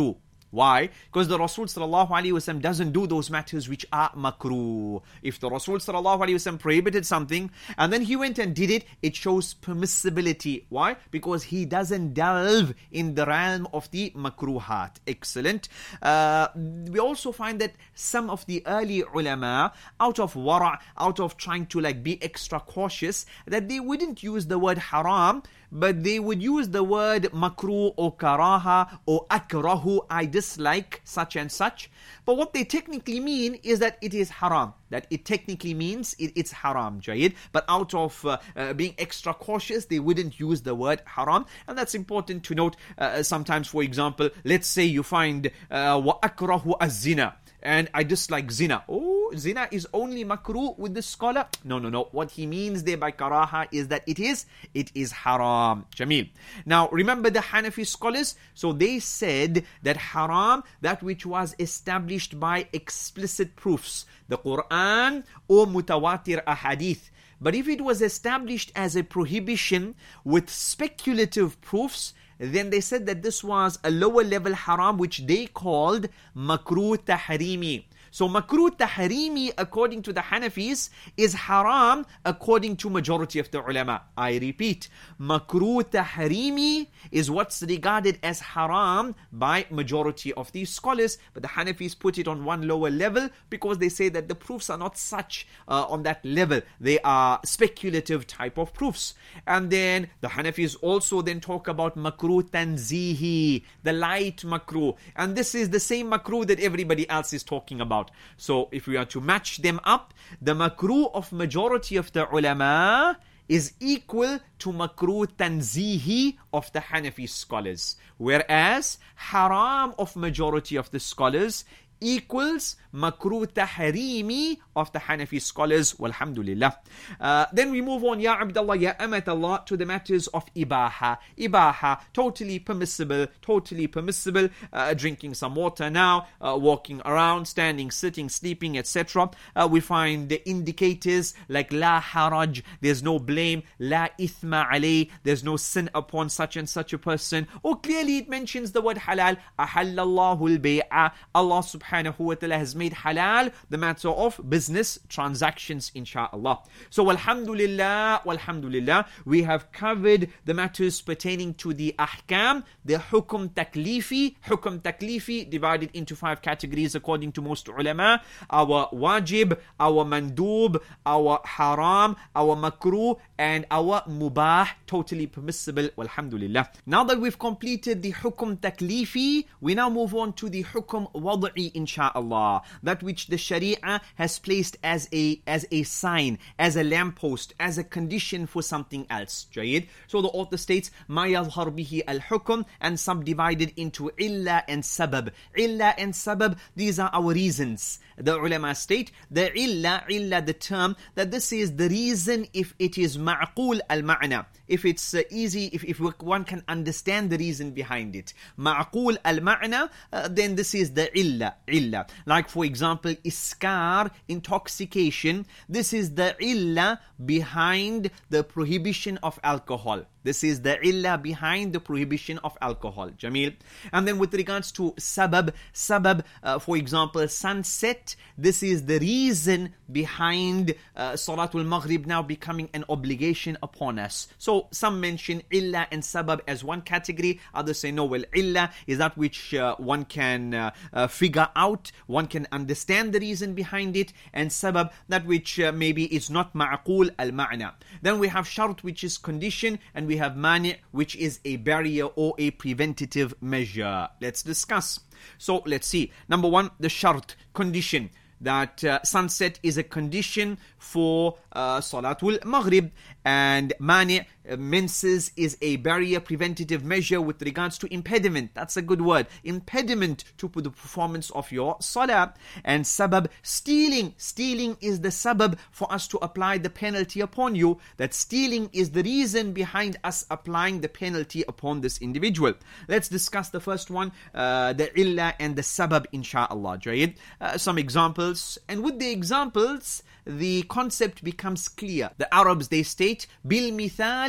Why? Because the Rasul sallallahu alaihi wasallam doesn't do those matters which are makruh. If the Rasul sallallahu alaihi wasallam prohibited something and then he went and did it, it shows permissibility. Why? Because he doesn't delve in the realm of the makruhat. Excellent. Uh, we also find that some of the early ulama, out of wara', out of trying to like be extra cautious, that they wouldn't use the word haram, but they would use the word makruh or karaha or akrahu, I dislike such and such. But what they technically mean is that it is haram. That it technically means it, it's haram, Jayid. But out of uh, uh, being extra cautious, they wouldn't use the word haram. And that's important to note. Uh, sometimes, for example, let's say you find wa akrahu az-zina. And I dislike zina. Oh, zina is only makruh with the scholar? No, no, no. What he means there by karaha is that it is, it is haram. Jameel. Now, remember the Hanafi scholars? So they said that haram, that which was established by explicit proofs, the Quran or mutawatir ahadith. But if it was established as a prohibition with speculative proofs, then they said that this was a lower level haram which they called makruh tahrimi. So makruh tahrimi, according to the Hanafis, is haram according to majority of the ulama. I repeat, makruh tahrimi is what's regarded as haram by majority of these scholars, but the Hanafis put it on one lower level because they say that the proofs are not such uh, on that level. They are speculative type of proofs. And then the Hanafis also then talk about makruh tanzihi, the light makruh. And this is the same makruh that everybody else is talking about. So if we are to match them up, the makruh of majority of the ulama is equal to makruh tanzihi of the Hanafi scholars, whereas haram of majority of the scholars equals makruh tahrimi of the Hanafi scholars. Walhamdulillah. Uh, then we move on, Ya Abdullah, Ya Amatallah, to the matters of ibaha. Ibaha, totally permissible, totally permissible. Uh, drinking some water now, uh, walking around, standing, sitting, sleeping, et cetera. Uh, we find the indicators like la haraj, there's no blame, la ithma alay, there's no sin upon such and such a person. Or clearly it mentions the word halal, ahallallahu al-bay'a, Allah subhanahu wa ta'ala has made halal the matter of business transactions, inshaAllah. So alhamdulillah, walhamdulillah, we have covered the matters pertaining to the ahkam, the hukum taklifi, hukum taklifi divided into five categories according to most ulama: our wajib, our mandub, our haram, our makruh, and our mubah, totally permissible, walhamdulillah. Now that we've completed the hukum taklifi, we now move on to the hukum wad'i, inshaAllah, that which the Sharia has placed as a as a sign, as a lamppost, as a condition for something else. Jayid. So the author states, ma yadhhar bihi al-hukm, and subdivided into illa and sabab. Illa and sabab, these are our reasons. The ulama state, the illa, illa, the term, that this is the reason if it is ma'qul al-ma'na. If it's uh, easy, if, if one can understand the reason behind it. Ma'qul al-ma'na, uh, then this is the illa, illa. Like for example, iskar, intoxication. This is the illa behind the prohibition of alcohol. This is the illa behind the prohibition of alcohol. Jameel. And then with regards to sabab, sabab, uh, for example, sunset. This is the reason behind uh, Salatul Maghrib now becoming an obligation upon us. So some mention illa and sabab as one category. Others say no, well, illa is that which uh, one can uh, uh, figure out, one can understand the reason behind it, and sabab, that which uh, maybe is not ma'qul al-ma'na. Then we have shart, which is condition, and we have mani', which is a barrier or a preventative measure. Let's discuss. So let's see. Number one, the shart, condition. That uh, sunset is a condition for uh, Salatul Maghrib, and mani', uh, menses, is a barrier, preventative measure with regards to impediment. That's a good word. Impediment to the performance of your salah. And sabab, stealing. Stealing is the sabab for us to apply the penalty upon you. That stealing is the reason behind us applying the penalty upon this individual. Let's discuss the first one, uh, the illa and the sabab, insha'Allah. Jayid. Uh, some examples. And with the examples, the concept becomes clear. The Arabs, they state, bil mithal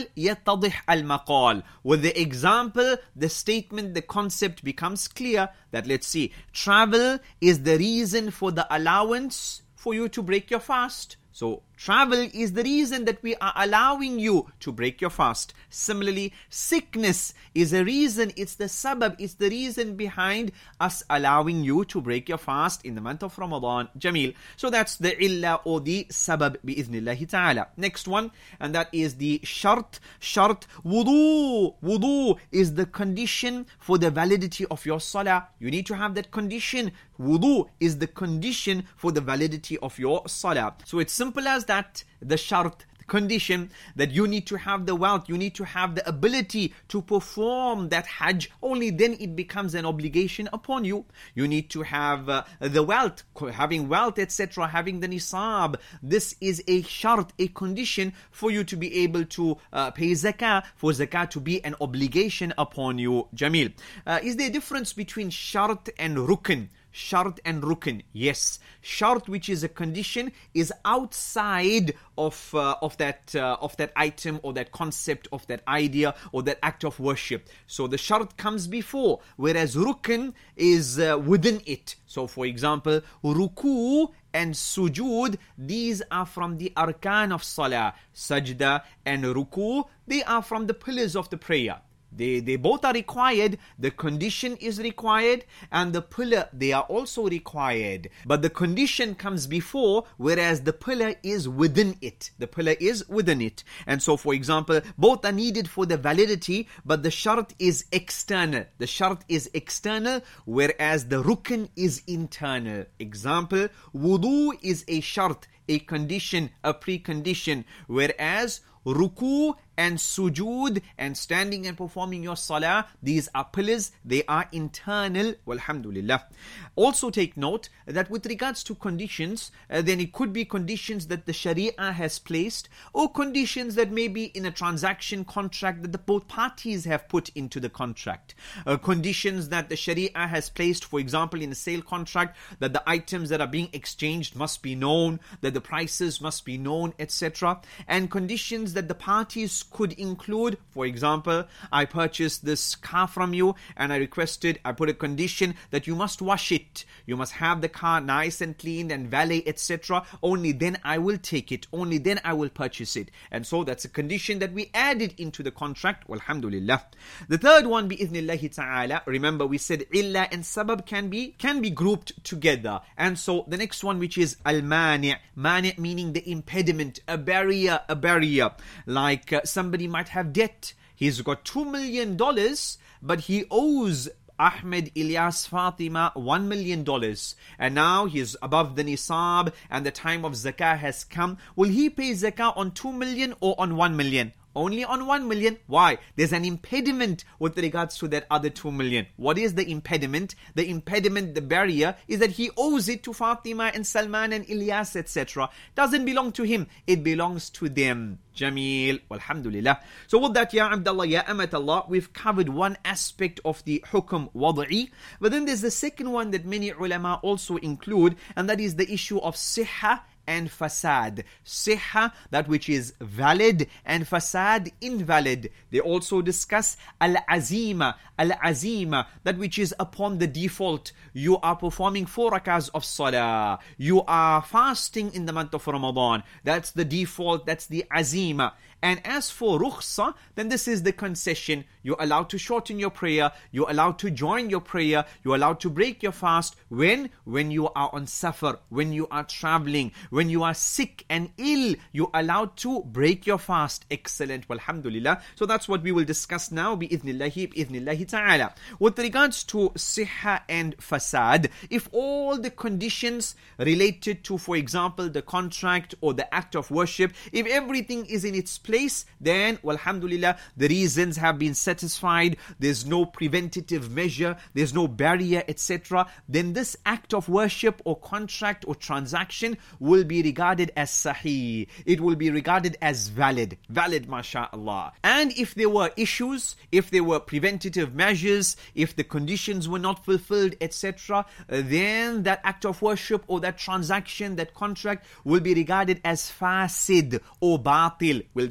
يتضح المقال. With the example, the statement, the concept becomes clear. That, let's see, travel is the reason for the allowance for you to break your fast. So travel is the reason that we are allowing you to break your fast. Similarly, sickness is a reason, it's the sabab, it's the reason behind us allowing you to break your fast in the month of Ramadan. Jameel. So that's the illa or the sabab bi'idhnillahi ta'ala. Next one, and that is the shart. Shart, wudu. Wudu is the condition for the validity of your salah. You need to have that condition. Wudu is the condition for the validity of your salah. So it's simple as that, the shart, the condition that you need to have the wealth, you need to have the ability to perform that hajj. Only then it becomes an obligation upon you. You need to have uh, the wealth, having wealth, et cetera, having the nisab. This is a shart, a condition for you to be able to uh, pay zakah, for zakah to be an obligation upon you. Jameel. Uh, is there a difference between shart and rukn? Shart and rukn, yes. Shart, which is a condition, is outside of uh, of that uh, of that item or that concept of that idea or that act of worship. So the shart comes before, whereas rukn is uh, within it. So for example, ruku and sujood, these are from the arkan of salah. Sajda and ruku, they are from the pillars of the prayer. They, they both are required. The condition is required and the pillar, they are also required. But the condition comes before, whereas the pillar is within it. The pillar is within it. And so, for example, both are needed for the validity, but the shart is external. The shart is external, whereas the rukn is internal. Example, wudu is a shart, a condition, a precondition, whereas ruku and sujood and standing and performing your salah, these are pillars, they are internal. Walhamdulillah. Also take note that with regards to conditions, uh, then it could be conditions that the Sharia has placed, or conditions that may be in a transaction contract that the both parties have put into the contract. Uh, conditions that the Sharia has placed, for example, in a sale contract, that the items that are being exchanged must be known, that the prices must be known, et cetera. And conditions that the parties could include, for example, I purchased this car from you and I requested, I put a condition that you must wash it. You must have the car nice and clean and valet, et cetera. Only then I will take it. Only then I will purchase it. And so that's a condition that we added into the contract. Alhamdulillah. The third one, bi'idhnillahi ta'ala, remember we said illa and sabab can be can be grouped together. And so the next one, which is al-mani'. Mani' meaning the impediment, a barrier, a barrier. Like uh, somebody might have debt. He's got two million dollars, but he owes Ahmed, Ilyas, Fatima one million dollars. And now he's above the nisab and the time of zakah has come. Will he pay zakah on two million or on one million? Only on one million. Why? There's an impediment with regards to that other two million. What is the impediment? The impediment, the barrier, is that he owes it to Fatima and Salman and Ilyas, et cetera. Doesn't belong to him. It belongs to them. Jameel. Alhamdulillah. So with that, Ya Abdullah, Ya Amatallah, we've covered one aspect of the hukum wad'i. But then there's the second one that many ulama also include, and that is the issue of sihha and fasad. Sihha, that which is valid, and fasad, invalid. They also discuss al-azima, al-azima, that which is upon the default. You are performing four rakahs of salah. You are fasting in the month of Ramadan. That's the default, that's the azima. And as for rukhsa, then this is the concession. You're allowed to shorten your prayer. You're allowed to join your prayer. You're allowed to break your fast. When? When you are on safar, when you are traveling, when you are sick and ill, you're allowed to break your fast. Excellent. Walhamdulillah. So that's what we will discuss now. Bi'idhnillahi, bi'idhnillahi ta'ala. With regards to sihha and fasad, if all the conditions related to, for example, the contract or the act of worship, if everything is in its place, then, walhamdulillah, the reasons have been satisfied, there's no preventative measure, there's no barrier, et cetera, then this act of worship or contract or transaction will be regarded as sahih. It will be regarded as valid. Valid, mashallah. And if there were issues, if there were preventative measures, if the conditions were not fulfilled, et cetera, then that act of worship or that transaction, that contract will be regarded as fasid or batil. We'll discuss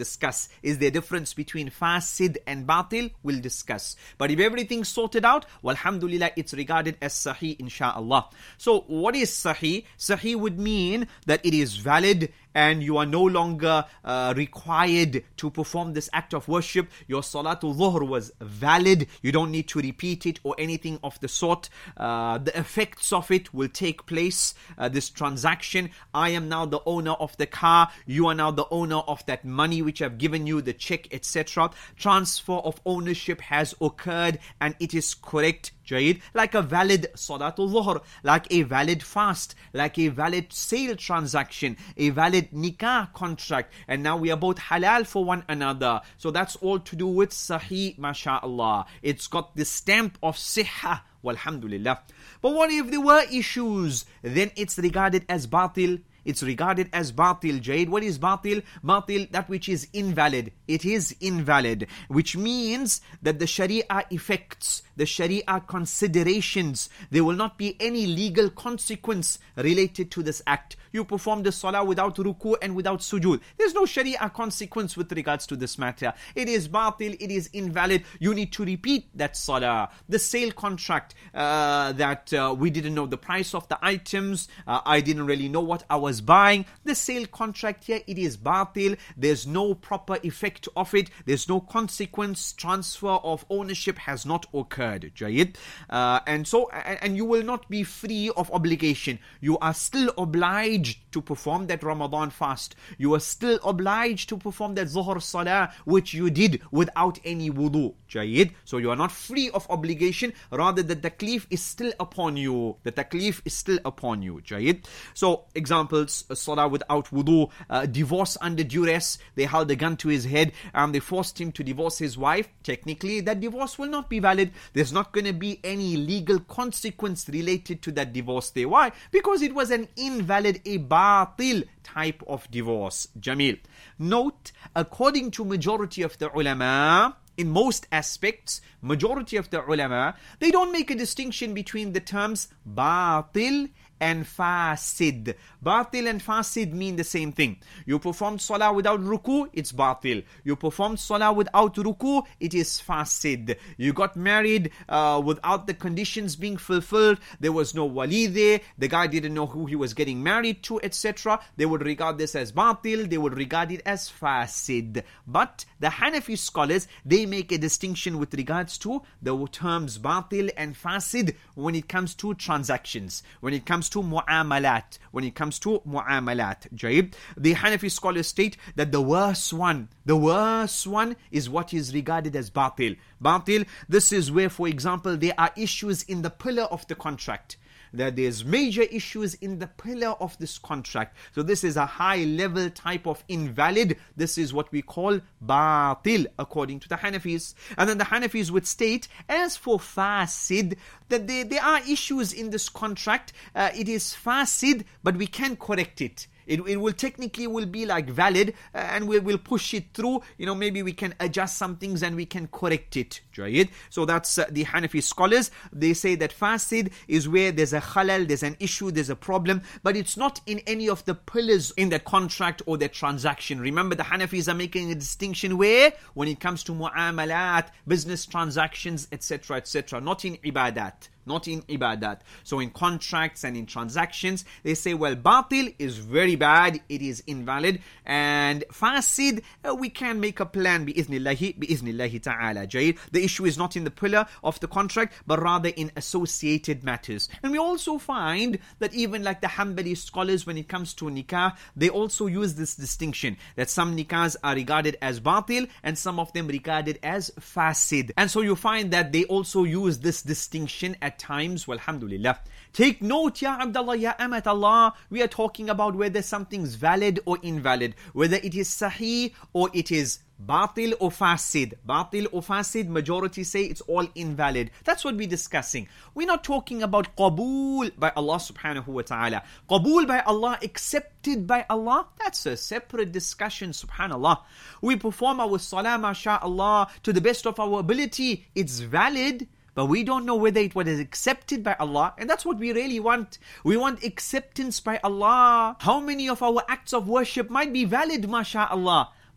discuss. Is there a difference between fasid and batil? We'll discuss. But if everything's sorted out, well, alhamdulillah, it's regarded as sahih, insha'Allah. So what is sahih? Sahih would mean that it is valid and you are no longer uh, required to perform this act of worship. Your Salatul Dhuhr was valid. You don't need to repeat it or anything of the sort. Uh, the effects of it will take place. Uh, this transaction, I am now the owner of the car. You are now the owner of that money which I've given you, the check, et cetera. Transfer of ownership has occurred and it is correct. Jaid, like a valid Salatul Dhuhr, like a valid fast, like a valid sale transaction, a valid nikah contract, and now we are both halal for one another. So that's all to do with sahih, mashallah. It's got the stamp of sihha, walhamdulillah. But what if there were issues? Then it's regarded as batil. It's regarded as batil, Jaid. What is batil? Batil, that which is invalid. It is invalid, which means that the Sharia effects, the Sharia considerations, there will not be any legal consequence related to this act. You perform the salah without ruku and without sujood. There's no Sharia consequence with regards to this matter. It is batil, it is invalid. You need to repeat that salah. The sale contract, uh, that uh, we didn't know the price of the items, uh, I didn't really know what I was buying. The sale contract here, it is batil. There's no proper effect of it. There's no consequence. Transfer of ownership has not occurred, Jayid. Uh, and so, and, and you will not be free of obligation. You are still obliged to perform that Ramadan fast. You are still obliged to perform that Zuhr Salah, which you did without any wudu, Jayid. So you are not free of obligation. Rather, the taklif is still upon you. The taklif is still upon you, Jayid. So, examples, a salah without wudu, uh, divorce under duress. They held a gun to his head and they forced him to divorce his wife. Technically, that divorce will not be valid. There's not going to be any legal consequence related to that divorce there. Why? Because it was an invalid, a batil type of divorce. Jamil. Note, according to majority of the ulama, in most aspects, majority of the ulama, they don't make a distinction between the terms batil and fasid. Batil and fasid mean the same thing. You performed salah without ruku, it's batil. You performed salah without ruku, it is fasid. You got married uh, without the conditions being fulfilled. There was no wali there. The guy didn't know who he was getting married to, et cetera. They would regard this as batil. They would regard it as fasid. But the Hanafi scholars, they make a distinction with regards to the terms batil and fasid when it comes to transactions, when it comes to mu'amalat, when it comes to mu'amalat. Jaib. The Hanafi scholars state that the worst one, the worst one is what is regarded as batil. Batil, this is where, for example, there are issues in the pillar of the contract. That there's major issues in the pillar of this contract. So this is a high level type of invalid. This is what we call batil according to the Hanafis. And then the Hanafis would state, as for fasid, that there, there are issues in this contract. Uh, it is fasid, but we can correct it. It, it will technically will be like valid uh, and we'll, we'll push it through. You know, maybe we can adjust some things and we can correct it. Jayid. So that's uh, the Hanafi scholars. They say that fasid is where there's a khalal, there's an issue, there's a problem, but it's not in any of the pillars in the contract or the transaction. Remember, the Hanafis are making a distinction where, when it comes to mu'amalat, business transactions, et cetera, et cetera, not in ibadat. Not in ibadat. So in contracts and in transactions, they say, well, batil is very bad, it is invalid, and fasid, uh, we can make a plan, bi-iznillahi, bi-iznillahi ta'ala. Jayid. The issue is not in the pillar of the contract, but rather in associated matters. And we also find that even like the Hanbali scholars, when it comes to nikah, they also use this distinction, that some nikahs are regarded as batil, and some of them regarded as fasid. And so you find that they also use this distinction at times. Walhamdulillah. Take note, Ya Abdullah, Ya Amat Allah, we are talking about whether something's valid or invalid, whether it is sahih or it is batil or fasid. Batil or fasid, majority say it's all invalid. That's what we're discussing. We're not talking about qabool by Allah subhanahu wa ta'ala. Qabool by Allah, accepted by Allah, that's a separate discussion, subhanallah. We perform our salah, masha'Allah, to the best of our ability. It's valid, but we don't know whether it was accepted by Allah. And that's what we really want. We want acceptance by Allah. How many of our acts of worship might be valid, masha'Allah,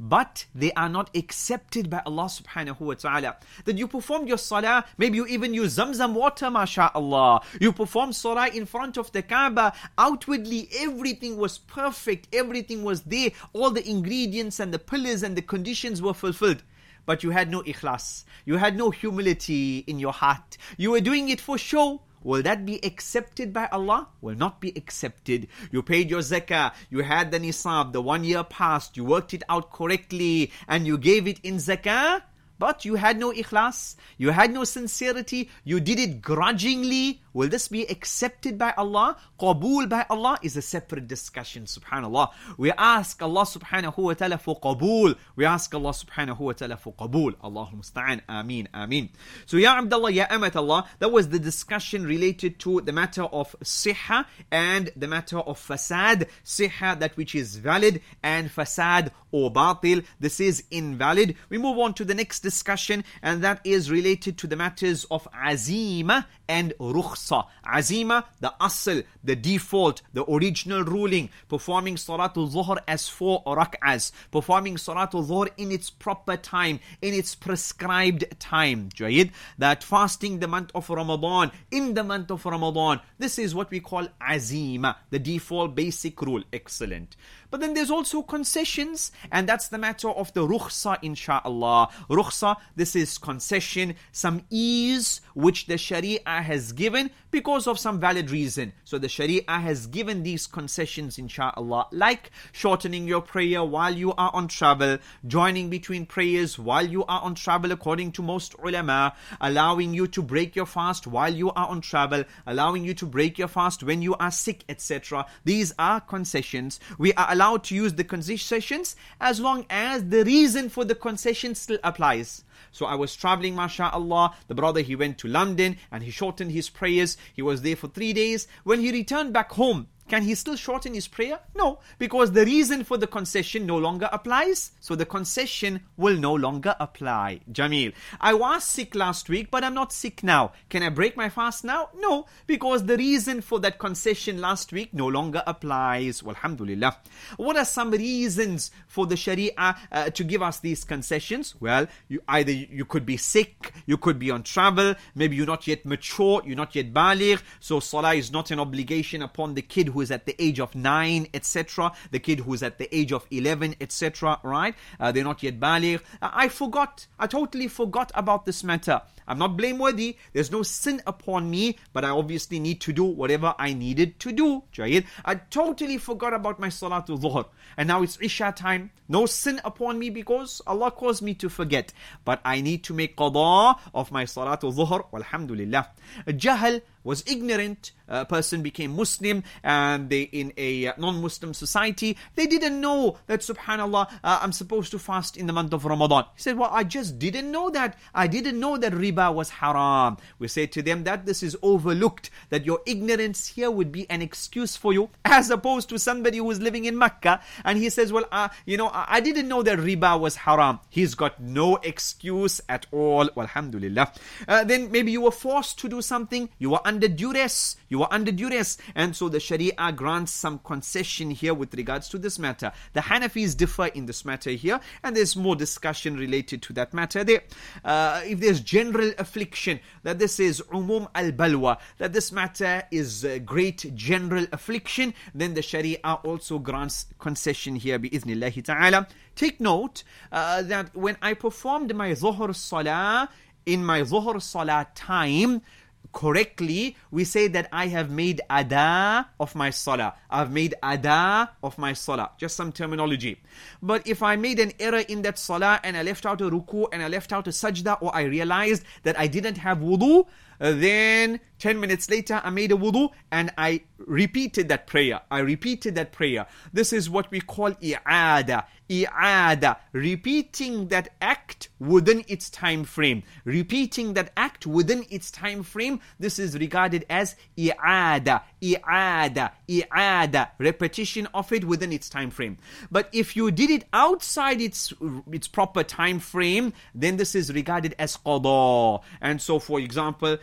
but they are not accepted by Allah subhanahu wa ta'ala. That you performed your salah, maybe you even use Zamzam water, mashallah. You performed salah in front of the Kaaba. Outwardly, everything was perfect, everything was there, all the ingredients and the pillars and the conditions were fulfilled. But you had no ikhlas, you had no humility in your heart. You were doing it for show. Will that be accepted by Allah? Will not be accepted. You paid your zakah, you had the nisab, the one year passed, you worked it out correctly, and you gave it in zakah, but you had no ikhlas, you had no sincerity, you did it grudgingly. Will this be accepted by Allah? Qabool by Allah is a separate discussion, subhanAllah. We ask Allah subhanahu wa ta'ala for qabool. We ask Allah subhanahu wa ta'ala for qabool. Allahumma musta'an. Ameen. Ameen. So, Ya Abdullah, Ya Amat Allah, that was the discussion related to the matter of sihha and the matter of fasad. Sihha, that which is valid, and fasad or batil, this is invalid. We move on to the next discussion, and that is related to the matters of azima and rukhsa. Azima, the asl, the default, the original ruling, performing Salatul Zuhr as four rak'ahs, performing Salatul Zuhr in its proper time, in its prescribed time. Jayid, that fasting the month of Ramadan, in the month of Ramadan, this is what we call azima, the default basic rule. Excellent. But then there's also concessions, and that's the matter of the rukhsa, insha'Allah. Rukhsa, this is concession, some ease which the Sharia has given because of some valid reason. So the Sharia has given these concessions, insha'Allah, like shortening your prayer while you are on travel, joining between prayers while you are on travel according to most ulama, allowing you to break your fast while you are on travel, allowing you to break your fast when you are sick, et cetera. These are concessions. We are allowed to use the concessions as long as the reason for the concession still applies. So I was traveling, mashallah, the brother, he went to London and he shortened his prayers. He was there for three days. When he returned back home, can he still shorten his prayer? No, because the reason for the concession no longer applies. So the concession will no longer apply. Jameel, I was sick last week, but I'm not sick now. Can I break my fast now? No, because the reason for that concession last week no longer applies. Alhamdulillah. What are some reasons for the Sharia uh, to give us these concessions? Well, you either you could be sick, you could be on travel, maybe you're not yet mature, you're not yet baligh, so salah is not an obligation upon the kid who is at the age of nine, et cetera. The kid who's at the age of eleven, et cetera. Right? Uh, they're not yet baligh. Uh, I forgot. I totally forgot about this matter. I'm not blameworthy. There's no sin upon me, but I obviously need to do whatever I needed to do. Jayid. I totally forgot about my Salatul Zuhr. And now it's Isha time. No sin upon me because Allah caused me to forget. But I need to make qada of my Salatul Zuhr. Alhamdulillah. Jahl was ignorant. A person became Muslim and they in a non-Muslim society. They didn't know that, subhanallah, uh, I'm supposed to fast in the month of Ramadan. He said, well, I just didn't know that. I didn't know that riba was haram. We say to them that this is overlooked, that your ignorance here would be an excuse for you, as opposed to somebody who is living in Mecca and he says, well, uh, you know, I didn't know that riba was haram. He's got no excuse at all. Alhamdulillah. Uh, then maybe you were forced to do something. You were under duress. You were under duress. And so the Sharia grants some concession here with regards to this matter. The Hanafis differ in this matter here, and there's more discussion related to that matter there. Uh, if there's general affliction, that this is umum al-balwa, that this matter is a great general affliction, then the Sharia also grants concession here bi-idhnillahi ta'ala. Take note uh, that when I performed my Zuhr Salah, in my Zuhr Salah time, correctly, we say that I have made ada of my salah. I've made ada of my salah. Just some terminology. But if I made an error in that salah and I left out a ruku and I left out a sajda, or I realized that I didn't have wudu, uh, then ten minutes later I made a wudu and I repeated that prayer. I repeated that prayer. This is what we call i'ada. I'ada. Repeating that act within its time frame. Repeating that act within its time frame. This is regarded as i'ada. I'ada. I'ada. Repetition of it within its time frame. But if you did it outside its its proper time frame, then this is regarded as qada. And so, for example,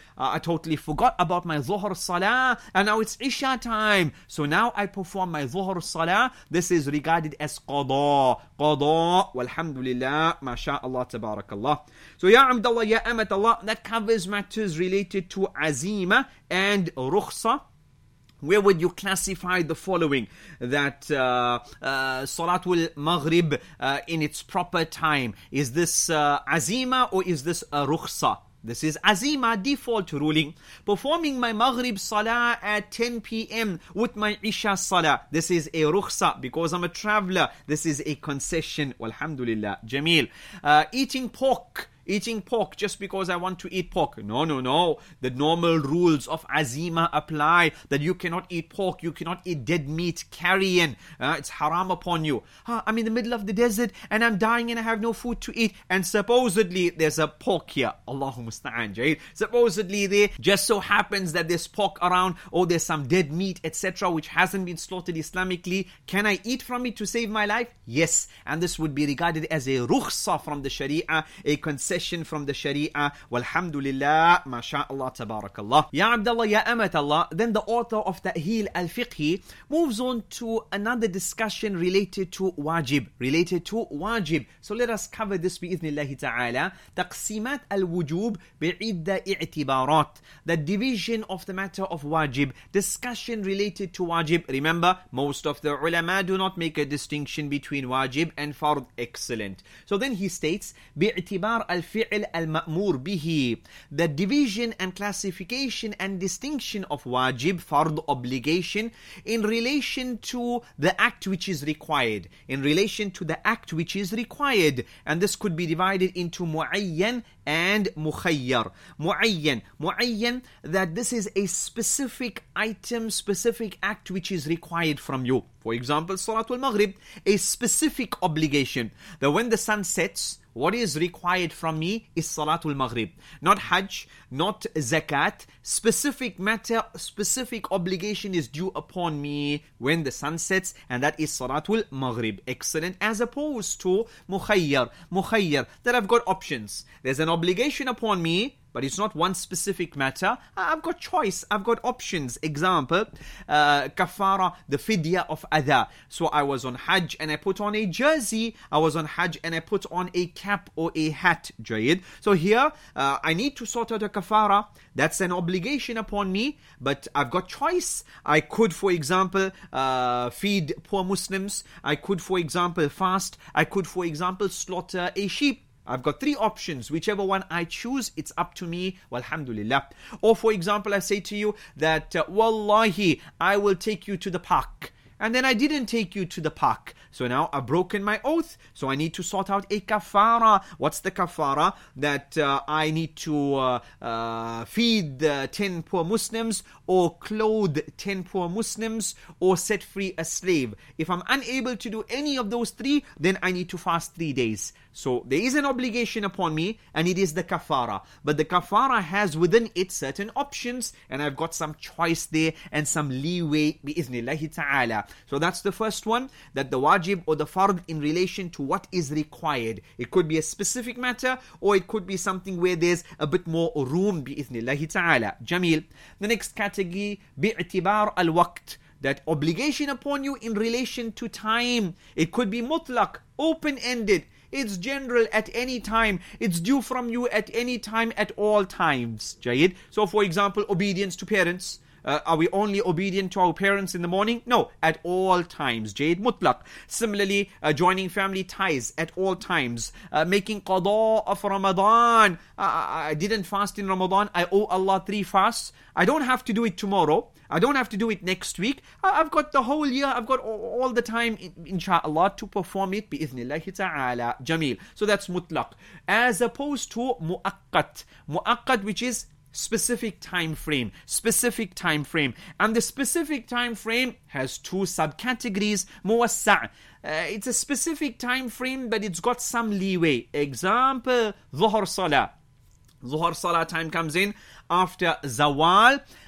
uh, I totally forgot about my Dhuhr Salah, and now it's Isha time. So now I perform my Dhuhr Salah. This is regarded as Qada. Qada, walhamdulillah, masha'Allah, tabarakallah. So Ya Abdullah, Ya Amat Allah, that covers matters related to Azima and Rukhsa. Where would you classify the following? That uh, uh, Salatul Maghrib uh, in its proper time. Is this uh, Azima or is this a Rukhsa? This is Azima, default ruling. Performing my Maghrib Salah at ten p.m. with my Isha Salah. This is a Rukhsa because I'm a traveler. This is a concession. Walhamdulillah. Jameel. Uh, eating pork. Eating pork just because I want to eat pork. No, no, no. The normal rules of Azima apply. That you cannot eat pork. You cannot eat dead meat, carrion. Uh, it's haram upon you. Uh, I'm in the middle of the desert and I'm dying and I have no food to eat. And supposedly there's a pork here. Allahu musta'an, Jayed. Supposedly there just so happens that there's pork around or there's some dead meat, et cetera which hasn't been slaughtered Islamically. Can I eat from it to save my life? Yes. And this would be regarded as a rukhsa from the Sharia, a concession from the Sharia. Walhamdulillah, masha'Allah, tabarakallah. Ya Abdullah, Ya Amat Allah. Then the author of Ta'heel al-Fiqhi moves on to another discussion related to wajib. Related to wajib. So let us cover this bi'idhnillahi ta'ala. Taqsimat al-wujub bi'idda i'tibarat. The division of the matter of wajib. Discussion related to wajib. Remember, most of the ulama do not make a distinction between wajib and fard. Excellent. So then he states, bi'itibar al fi'l al-ma'mur bihi. The division and classification and distinction of wajib, fard, obligation, in relation to the act which is required. In relation to the act which is required. And this could be divided into mu'ayyan and mukhayyar. Mu'ayyan. Mu'ayyan, that this is a specific item, specific act which is required from you. For example, Salatul Maghrib, a specific obligation. That when the sun sets, what is required from me is Salatul Maghrib. Not Hajj, not Zakat. Specific matter, specific obligation is due upon me when the sun sets, and that is Salatul Maghrib. Excellent. As opposed to Mukhayyar. Mukhayyar, that I've got options. There's an obligation upon me, but it's not one specific matter. I've got choice. I've got options. Example, uh, kafara, the fidya of adha. So I was on Hajj and I put on a jersey. I was on Hajj and I put on a cap or a hat. Jayid. So here, uh, I need to sort out a kafara. That's an obligation upon me, but I've got choice. I could, for example, uh, feed poor Muslims. I could, for example, fast. I could, for example, slaughter a sheep. I've got three options. Whichever one I choose, it's up to me. Walhamdulillah. Or for example, I say to you that, uh, Wallahi, I will take you to the park. And then I didn't take you to the park. So now I've broken my oath. So I need to sort out a kafara. What's the kafara? That uh, I need to uh, uh, feed uh, ten poor Muslims, or clothe ten poor Muslims, or set free a slave. If I'm unable to do any of those three, then I need to fast three days. So there is an obligation upon me, and it is the kafara. But the kafara has within it certain options, and I've got some choice there and some leeway bi'iznillahi ta'ala. So that's the first one, that the wajib or the fard in relation to what is required. It could be a specific matter, or it could be something where there's a bit more room bi'iznillahi ta'ala. Jameel. The next category, bi'tibar al-waqt. That obligation upon you in relation to time. It could be mutlaq, open-ended. It's general at any time. It's due from you at any time, at all times. Jayid. So for example, obedience to parents. Uh, are we only obedient to our parents in the morning? No, at all times. Jayid mutlaq. Similarly, uh, joining family ties at all times. Uh, making qada of Ramadan. Uh, I didn't fast in Ramadan. I owe Allah three fasts. I don't have to do it tomorrow. I don't have to do it next week. I've got the whole year. I've got all the time, inshallah, to perform it bi'ithnillahi ta'ala. Jameel. So that's mutlaq. As opposed to mu'aqqat. Mu'aqqat, which is specific time frame. Specific time frame. And the specific time frame has two subcategories. Muwassa'. Uh, it's a specific time frame, but it's got some leeway. Example, Dhuhr Salah. Dhuhr Salah time comes in after Zawal,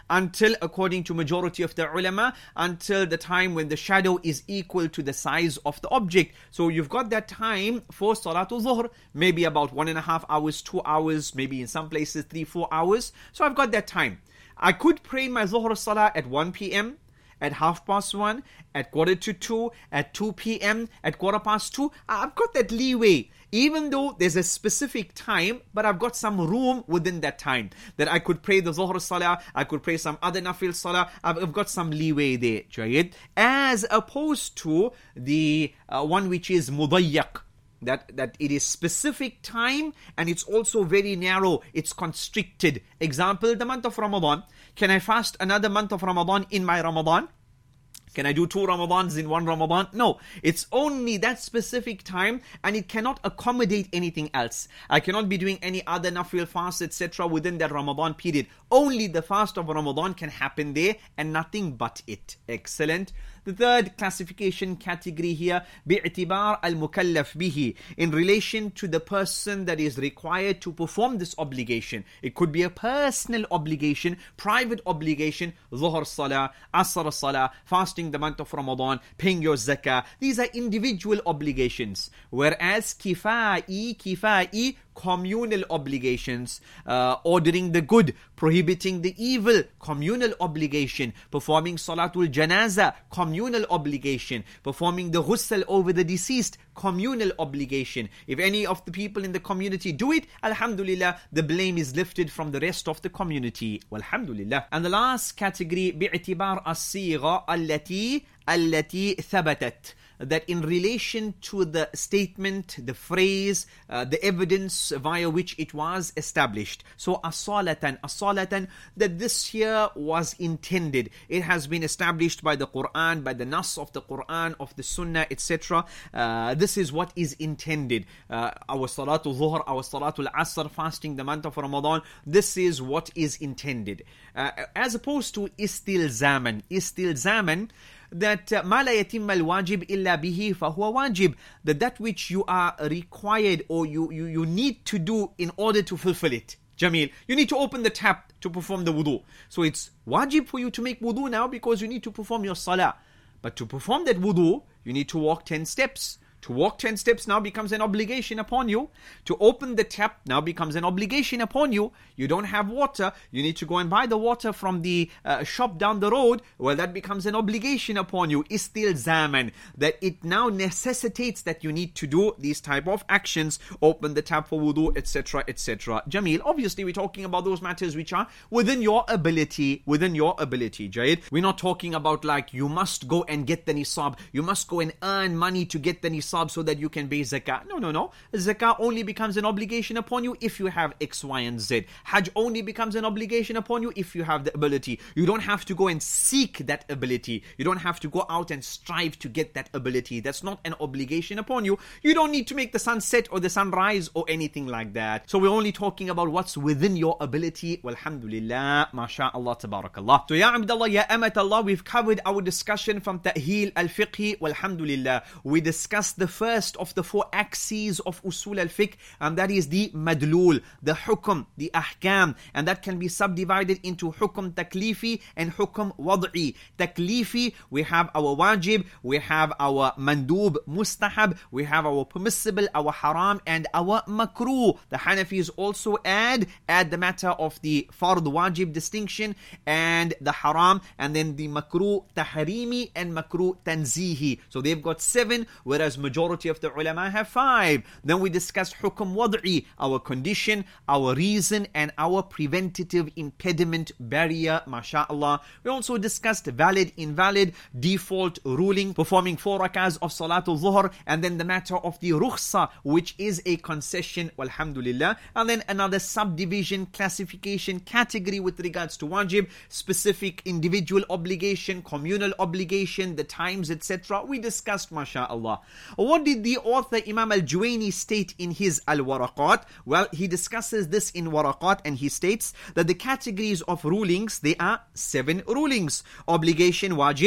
until, according to majority of the ulama, until the time when the shadow is equal to the size of the object. So you've got that time for Salatul Zuhr, maybe about one and a half hours, two hours, maybe in some places three, four hours. So I've got that time. I could pray my Zuhr Salah at one p.m., at half past one, at quarter to two, at two p.m., at quarter past two. I've got that leeway. Even though there's a specific time, but I've got some room within that time that I could pray the Zuhr Salah, I could pray some other Nafil Salah. I've, I've got some leeway there, Jayid. As opposed to the uh, one which is Mudayyak, that that it is specific time and it's also very narrow, it's constricted. Example, the month of Ramadan. Can I fast another month of Ramadan in my Ramadan? Can I do two Ramadans in one Ramadan? No, it's only that specific time and it cannot accommodate anything else. I cannot be doing any other Nafil fast, et cetera within that Ramadan period. Only the fast of Ramadan can happen there and nothing but it. Excellent. The third classification category here, bi'tibar al-mukallaf bihi, in relation to the person that is required to perform this obligation. It could be a personal obligation, private obligation, Zuhr Salah, Asr Salah, fasting the month of Ramadan, paying your zakah. These are individual obligations. Whereas kifai, kifai, communal obligations, uh, ordering the good, prohibiting the evil, communal obligation, performing Salatul Janaza, communal obligation, performing the ghusl over the deceased, communal obligation. If any of the people in the community do it, alhamdulillah, the blame is lifted from the rest of the community. Alhamdulillah. And the last category, bi'tibar as-sigha allati allati thabatat, that in relation to the statement, the phrase, uh, the evidence via which it was established. So as-salatan, as-salatan, that this here was intended. It has been established by the Quran, by the nas of the Quran, of the Sunnah, et cetera. Uh, this is what is intended. Uh, our Salatul Zuhr, our Salatul Asr, fasting the month of Ramadan, this is what is intended. Uh, as opposed to istilzaman. Istilzaman, that ما لا يتم الواجب إلا به فهو واجب, that that which you are required or you, you, you need to do in order to fulfill it. Jameel, you need to open the tap to perform the wudu. So it's wajib for you to make wudu now because you need to perform your salah. But to perform that wudu, you need to walk ten steps. To walk ten steps now becomes an obligation upon you. To open the tap now becomes an obligation upon you. You don't have water. You need to go and buy the water from the uh, shop down the road. Well, that becomes an obligation upon you. Istilzaman, that it now necessitates that you need to do these type of actions. Open the tap for wudu, et cetera, et cetera. Jameel, obviously we're talking about those matters which are within your ability. Within your ability, Jayed. We're not talking about like you must go and get the nisab. You must go and earn money to get the nisab so that you can pay zakah. No, no, no. Zakah only becomes an obligation upon you if you have X, Y, and Z. Hajj only becomes an obligation upon you if you have the ability. You don't have to go and seek that ability. You don't have to go out and strive to get that ability. That's not an obligation upon you. You don't need to make the sun set or the sun rise or anything like that. So we're only talking about what's within your ability. Walhamdulillah, masha'Allah, tabarakallah. So ya Abdullah, ya Amatallah, we've covered our discussion from Ta'heel al-Fiqhi. Walhamdulillah. We discussed the first of the four axes of Usul al-Fiqh, and that is the madlul, the hukm, the ahkam, and that can be subdivided into hukm taklifi and hukm wad'i. Taklifi, we have our wajib, we have our mandub, mustahab, we have our permissible, our haram, and our makruh. The Hanafis also add, add the matter of the fard wajib distinction and the haram, and then the makruh tahrimi and makruh tanzihi. So they've got seven, whereas majority of the ulama have five. Then we discussed hukum wad'i, our condition, our reason, and our preventative impediment barrier, masha'Allah. We also discussed valid, invalid, default ruling, performing four rakahs of Salatul Zuhr, and then the matter of the rukhsa, which is a concession, walhamdulillah. And then another subdivision, classification, category with regards to wajib, specific individual obligation, communal obligation, the times, et cetera. We discussed, masha'Allah. What did the author Imam al-Juwayni state in his Al-Waraqat? Well, he discusses this in Waraqat and he states that the categories of rulings, they are seven rulings. Obligation, wajib,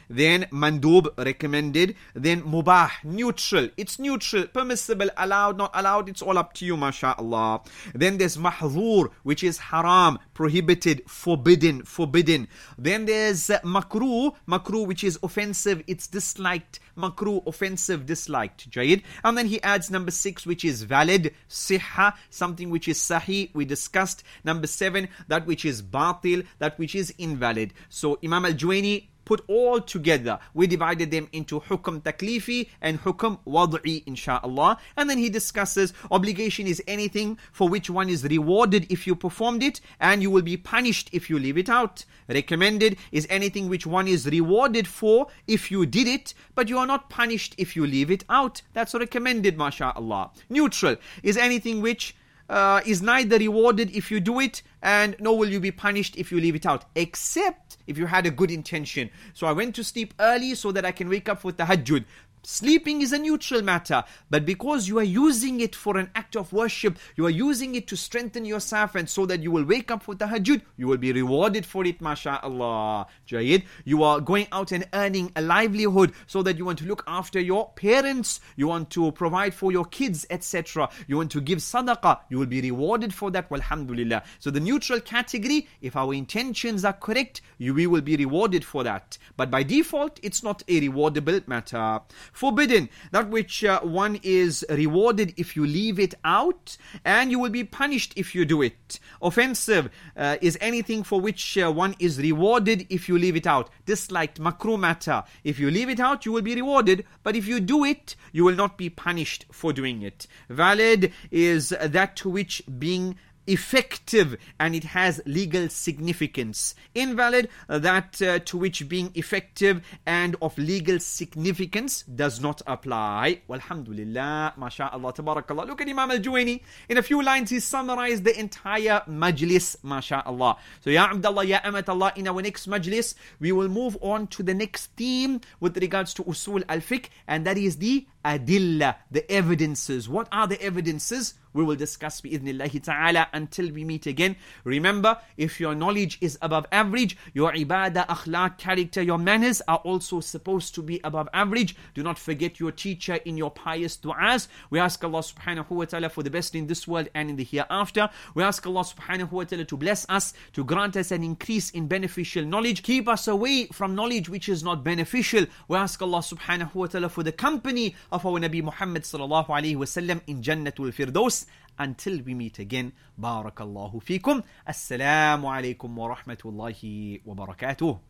then mandub, recommended, then mubah, neutral. It's neutral, permissible, allowed, not allowed, it's all up to you, mashallah. Then there's mahzur, which is haram, prohibited, forbidden, forbidden. Then there's makruh, makruh which is offensive, it's disliked, makruh, offensive, disliked, Jayid. And then he adds number six, which is valid, sihha, something which is sahih, we discussed. Number seven, that which is batil, that which is invalid. So Imam Al-Juwayni put all together. We divided them into hukm taklifi and hukm wad'i, insha'Allah. And then he discusses obligation is anything for which one is rewarded if you performed it, and you will be punished if you leave it out. Recommended is anything which one is rewarded for if you did it, but you are not punished if you leave it out. That's recommended, masha'Allah. Neutral is anything which Uh, is neither rewarded if you do it, and nor will you be punished if you leave it out, except if you had a good intention. So I went to sleep early so that I can wake up for tahajjud. Sleeping is a neutral matter, but because you are using it for an act of worship, you are using it to strengthen yourself and so that you will wake up for tahajjud, you will be rewarded for it, masha'Allah. Jayid, you are going out and earning a livelihood so that you want to look after your parents, you want to provide for your kids, et cetera. You want to give sadaqah, you will be rewarded for that, walhamdulillah. So the neutral category, if our intentions are correct, you, we will be rewarded for that. But by default, it's not a rewardable matter. Forbidden, that which uh, one is rewarded if you leave it out, and you will be punished if you do it. Offensive uh, is anything for which uh, one is rewarded if you leave it out. Disliked, makruh matter. If you leave it out, you will be rewarded, but if you do it, you will not be punished for doing it. Valid is that to which being effective and it has legal significance. Invalid, uh, that uh, to which being effective and of legal significance does not apply. Walhamdulillah, masha'Allah, tabarakallah. Look at Imam Al-Juwayni. In a few lines, he summarized the entire majlis, masha'Allah. So, Ya Abdullah, Ya Amatallah, in our next majlis, we will move on to the next theme with regards to Usul Al-Fiqh, and that is the adilla, the evidences. What are the evidences? We will discuss bi'idhnillahi ta'ala until we meet again. Remember, if your knowledge is above average, your ibadah, akhlaq, character, your manners are also supposed to be above average. Do not forget your teacher in your pious du'as. We ask Allah subhanahu wa ta'ala for the best in this world and in the hereafter. We ask Allah subhanahu wa ta'ala to bless us, to grant us an increase in beneficial knowledge. Keep us away from knowledge which is not beneficial. We ask Allah subhanahu wa ta'ala for the company of our Nabi Muhammad sallallahu alayhi wa sallam in Jannatul Firdaus. Until we meet again, Barakallahu feekum. Assalamu alaikum wa rahmatullahi wa barakatuh.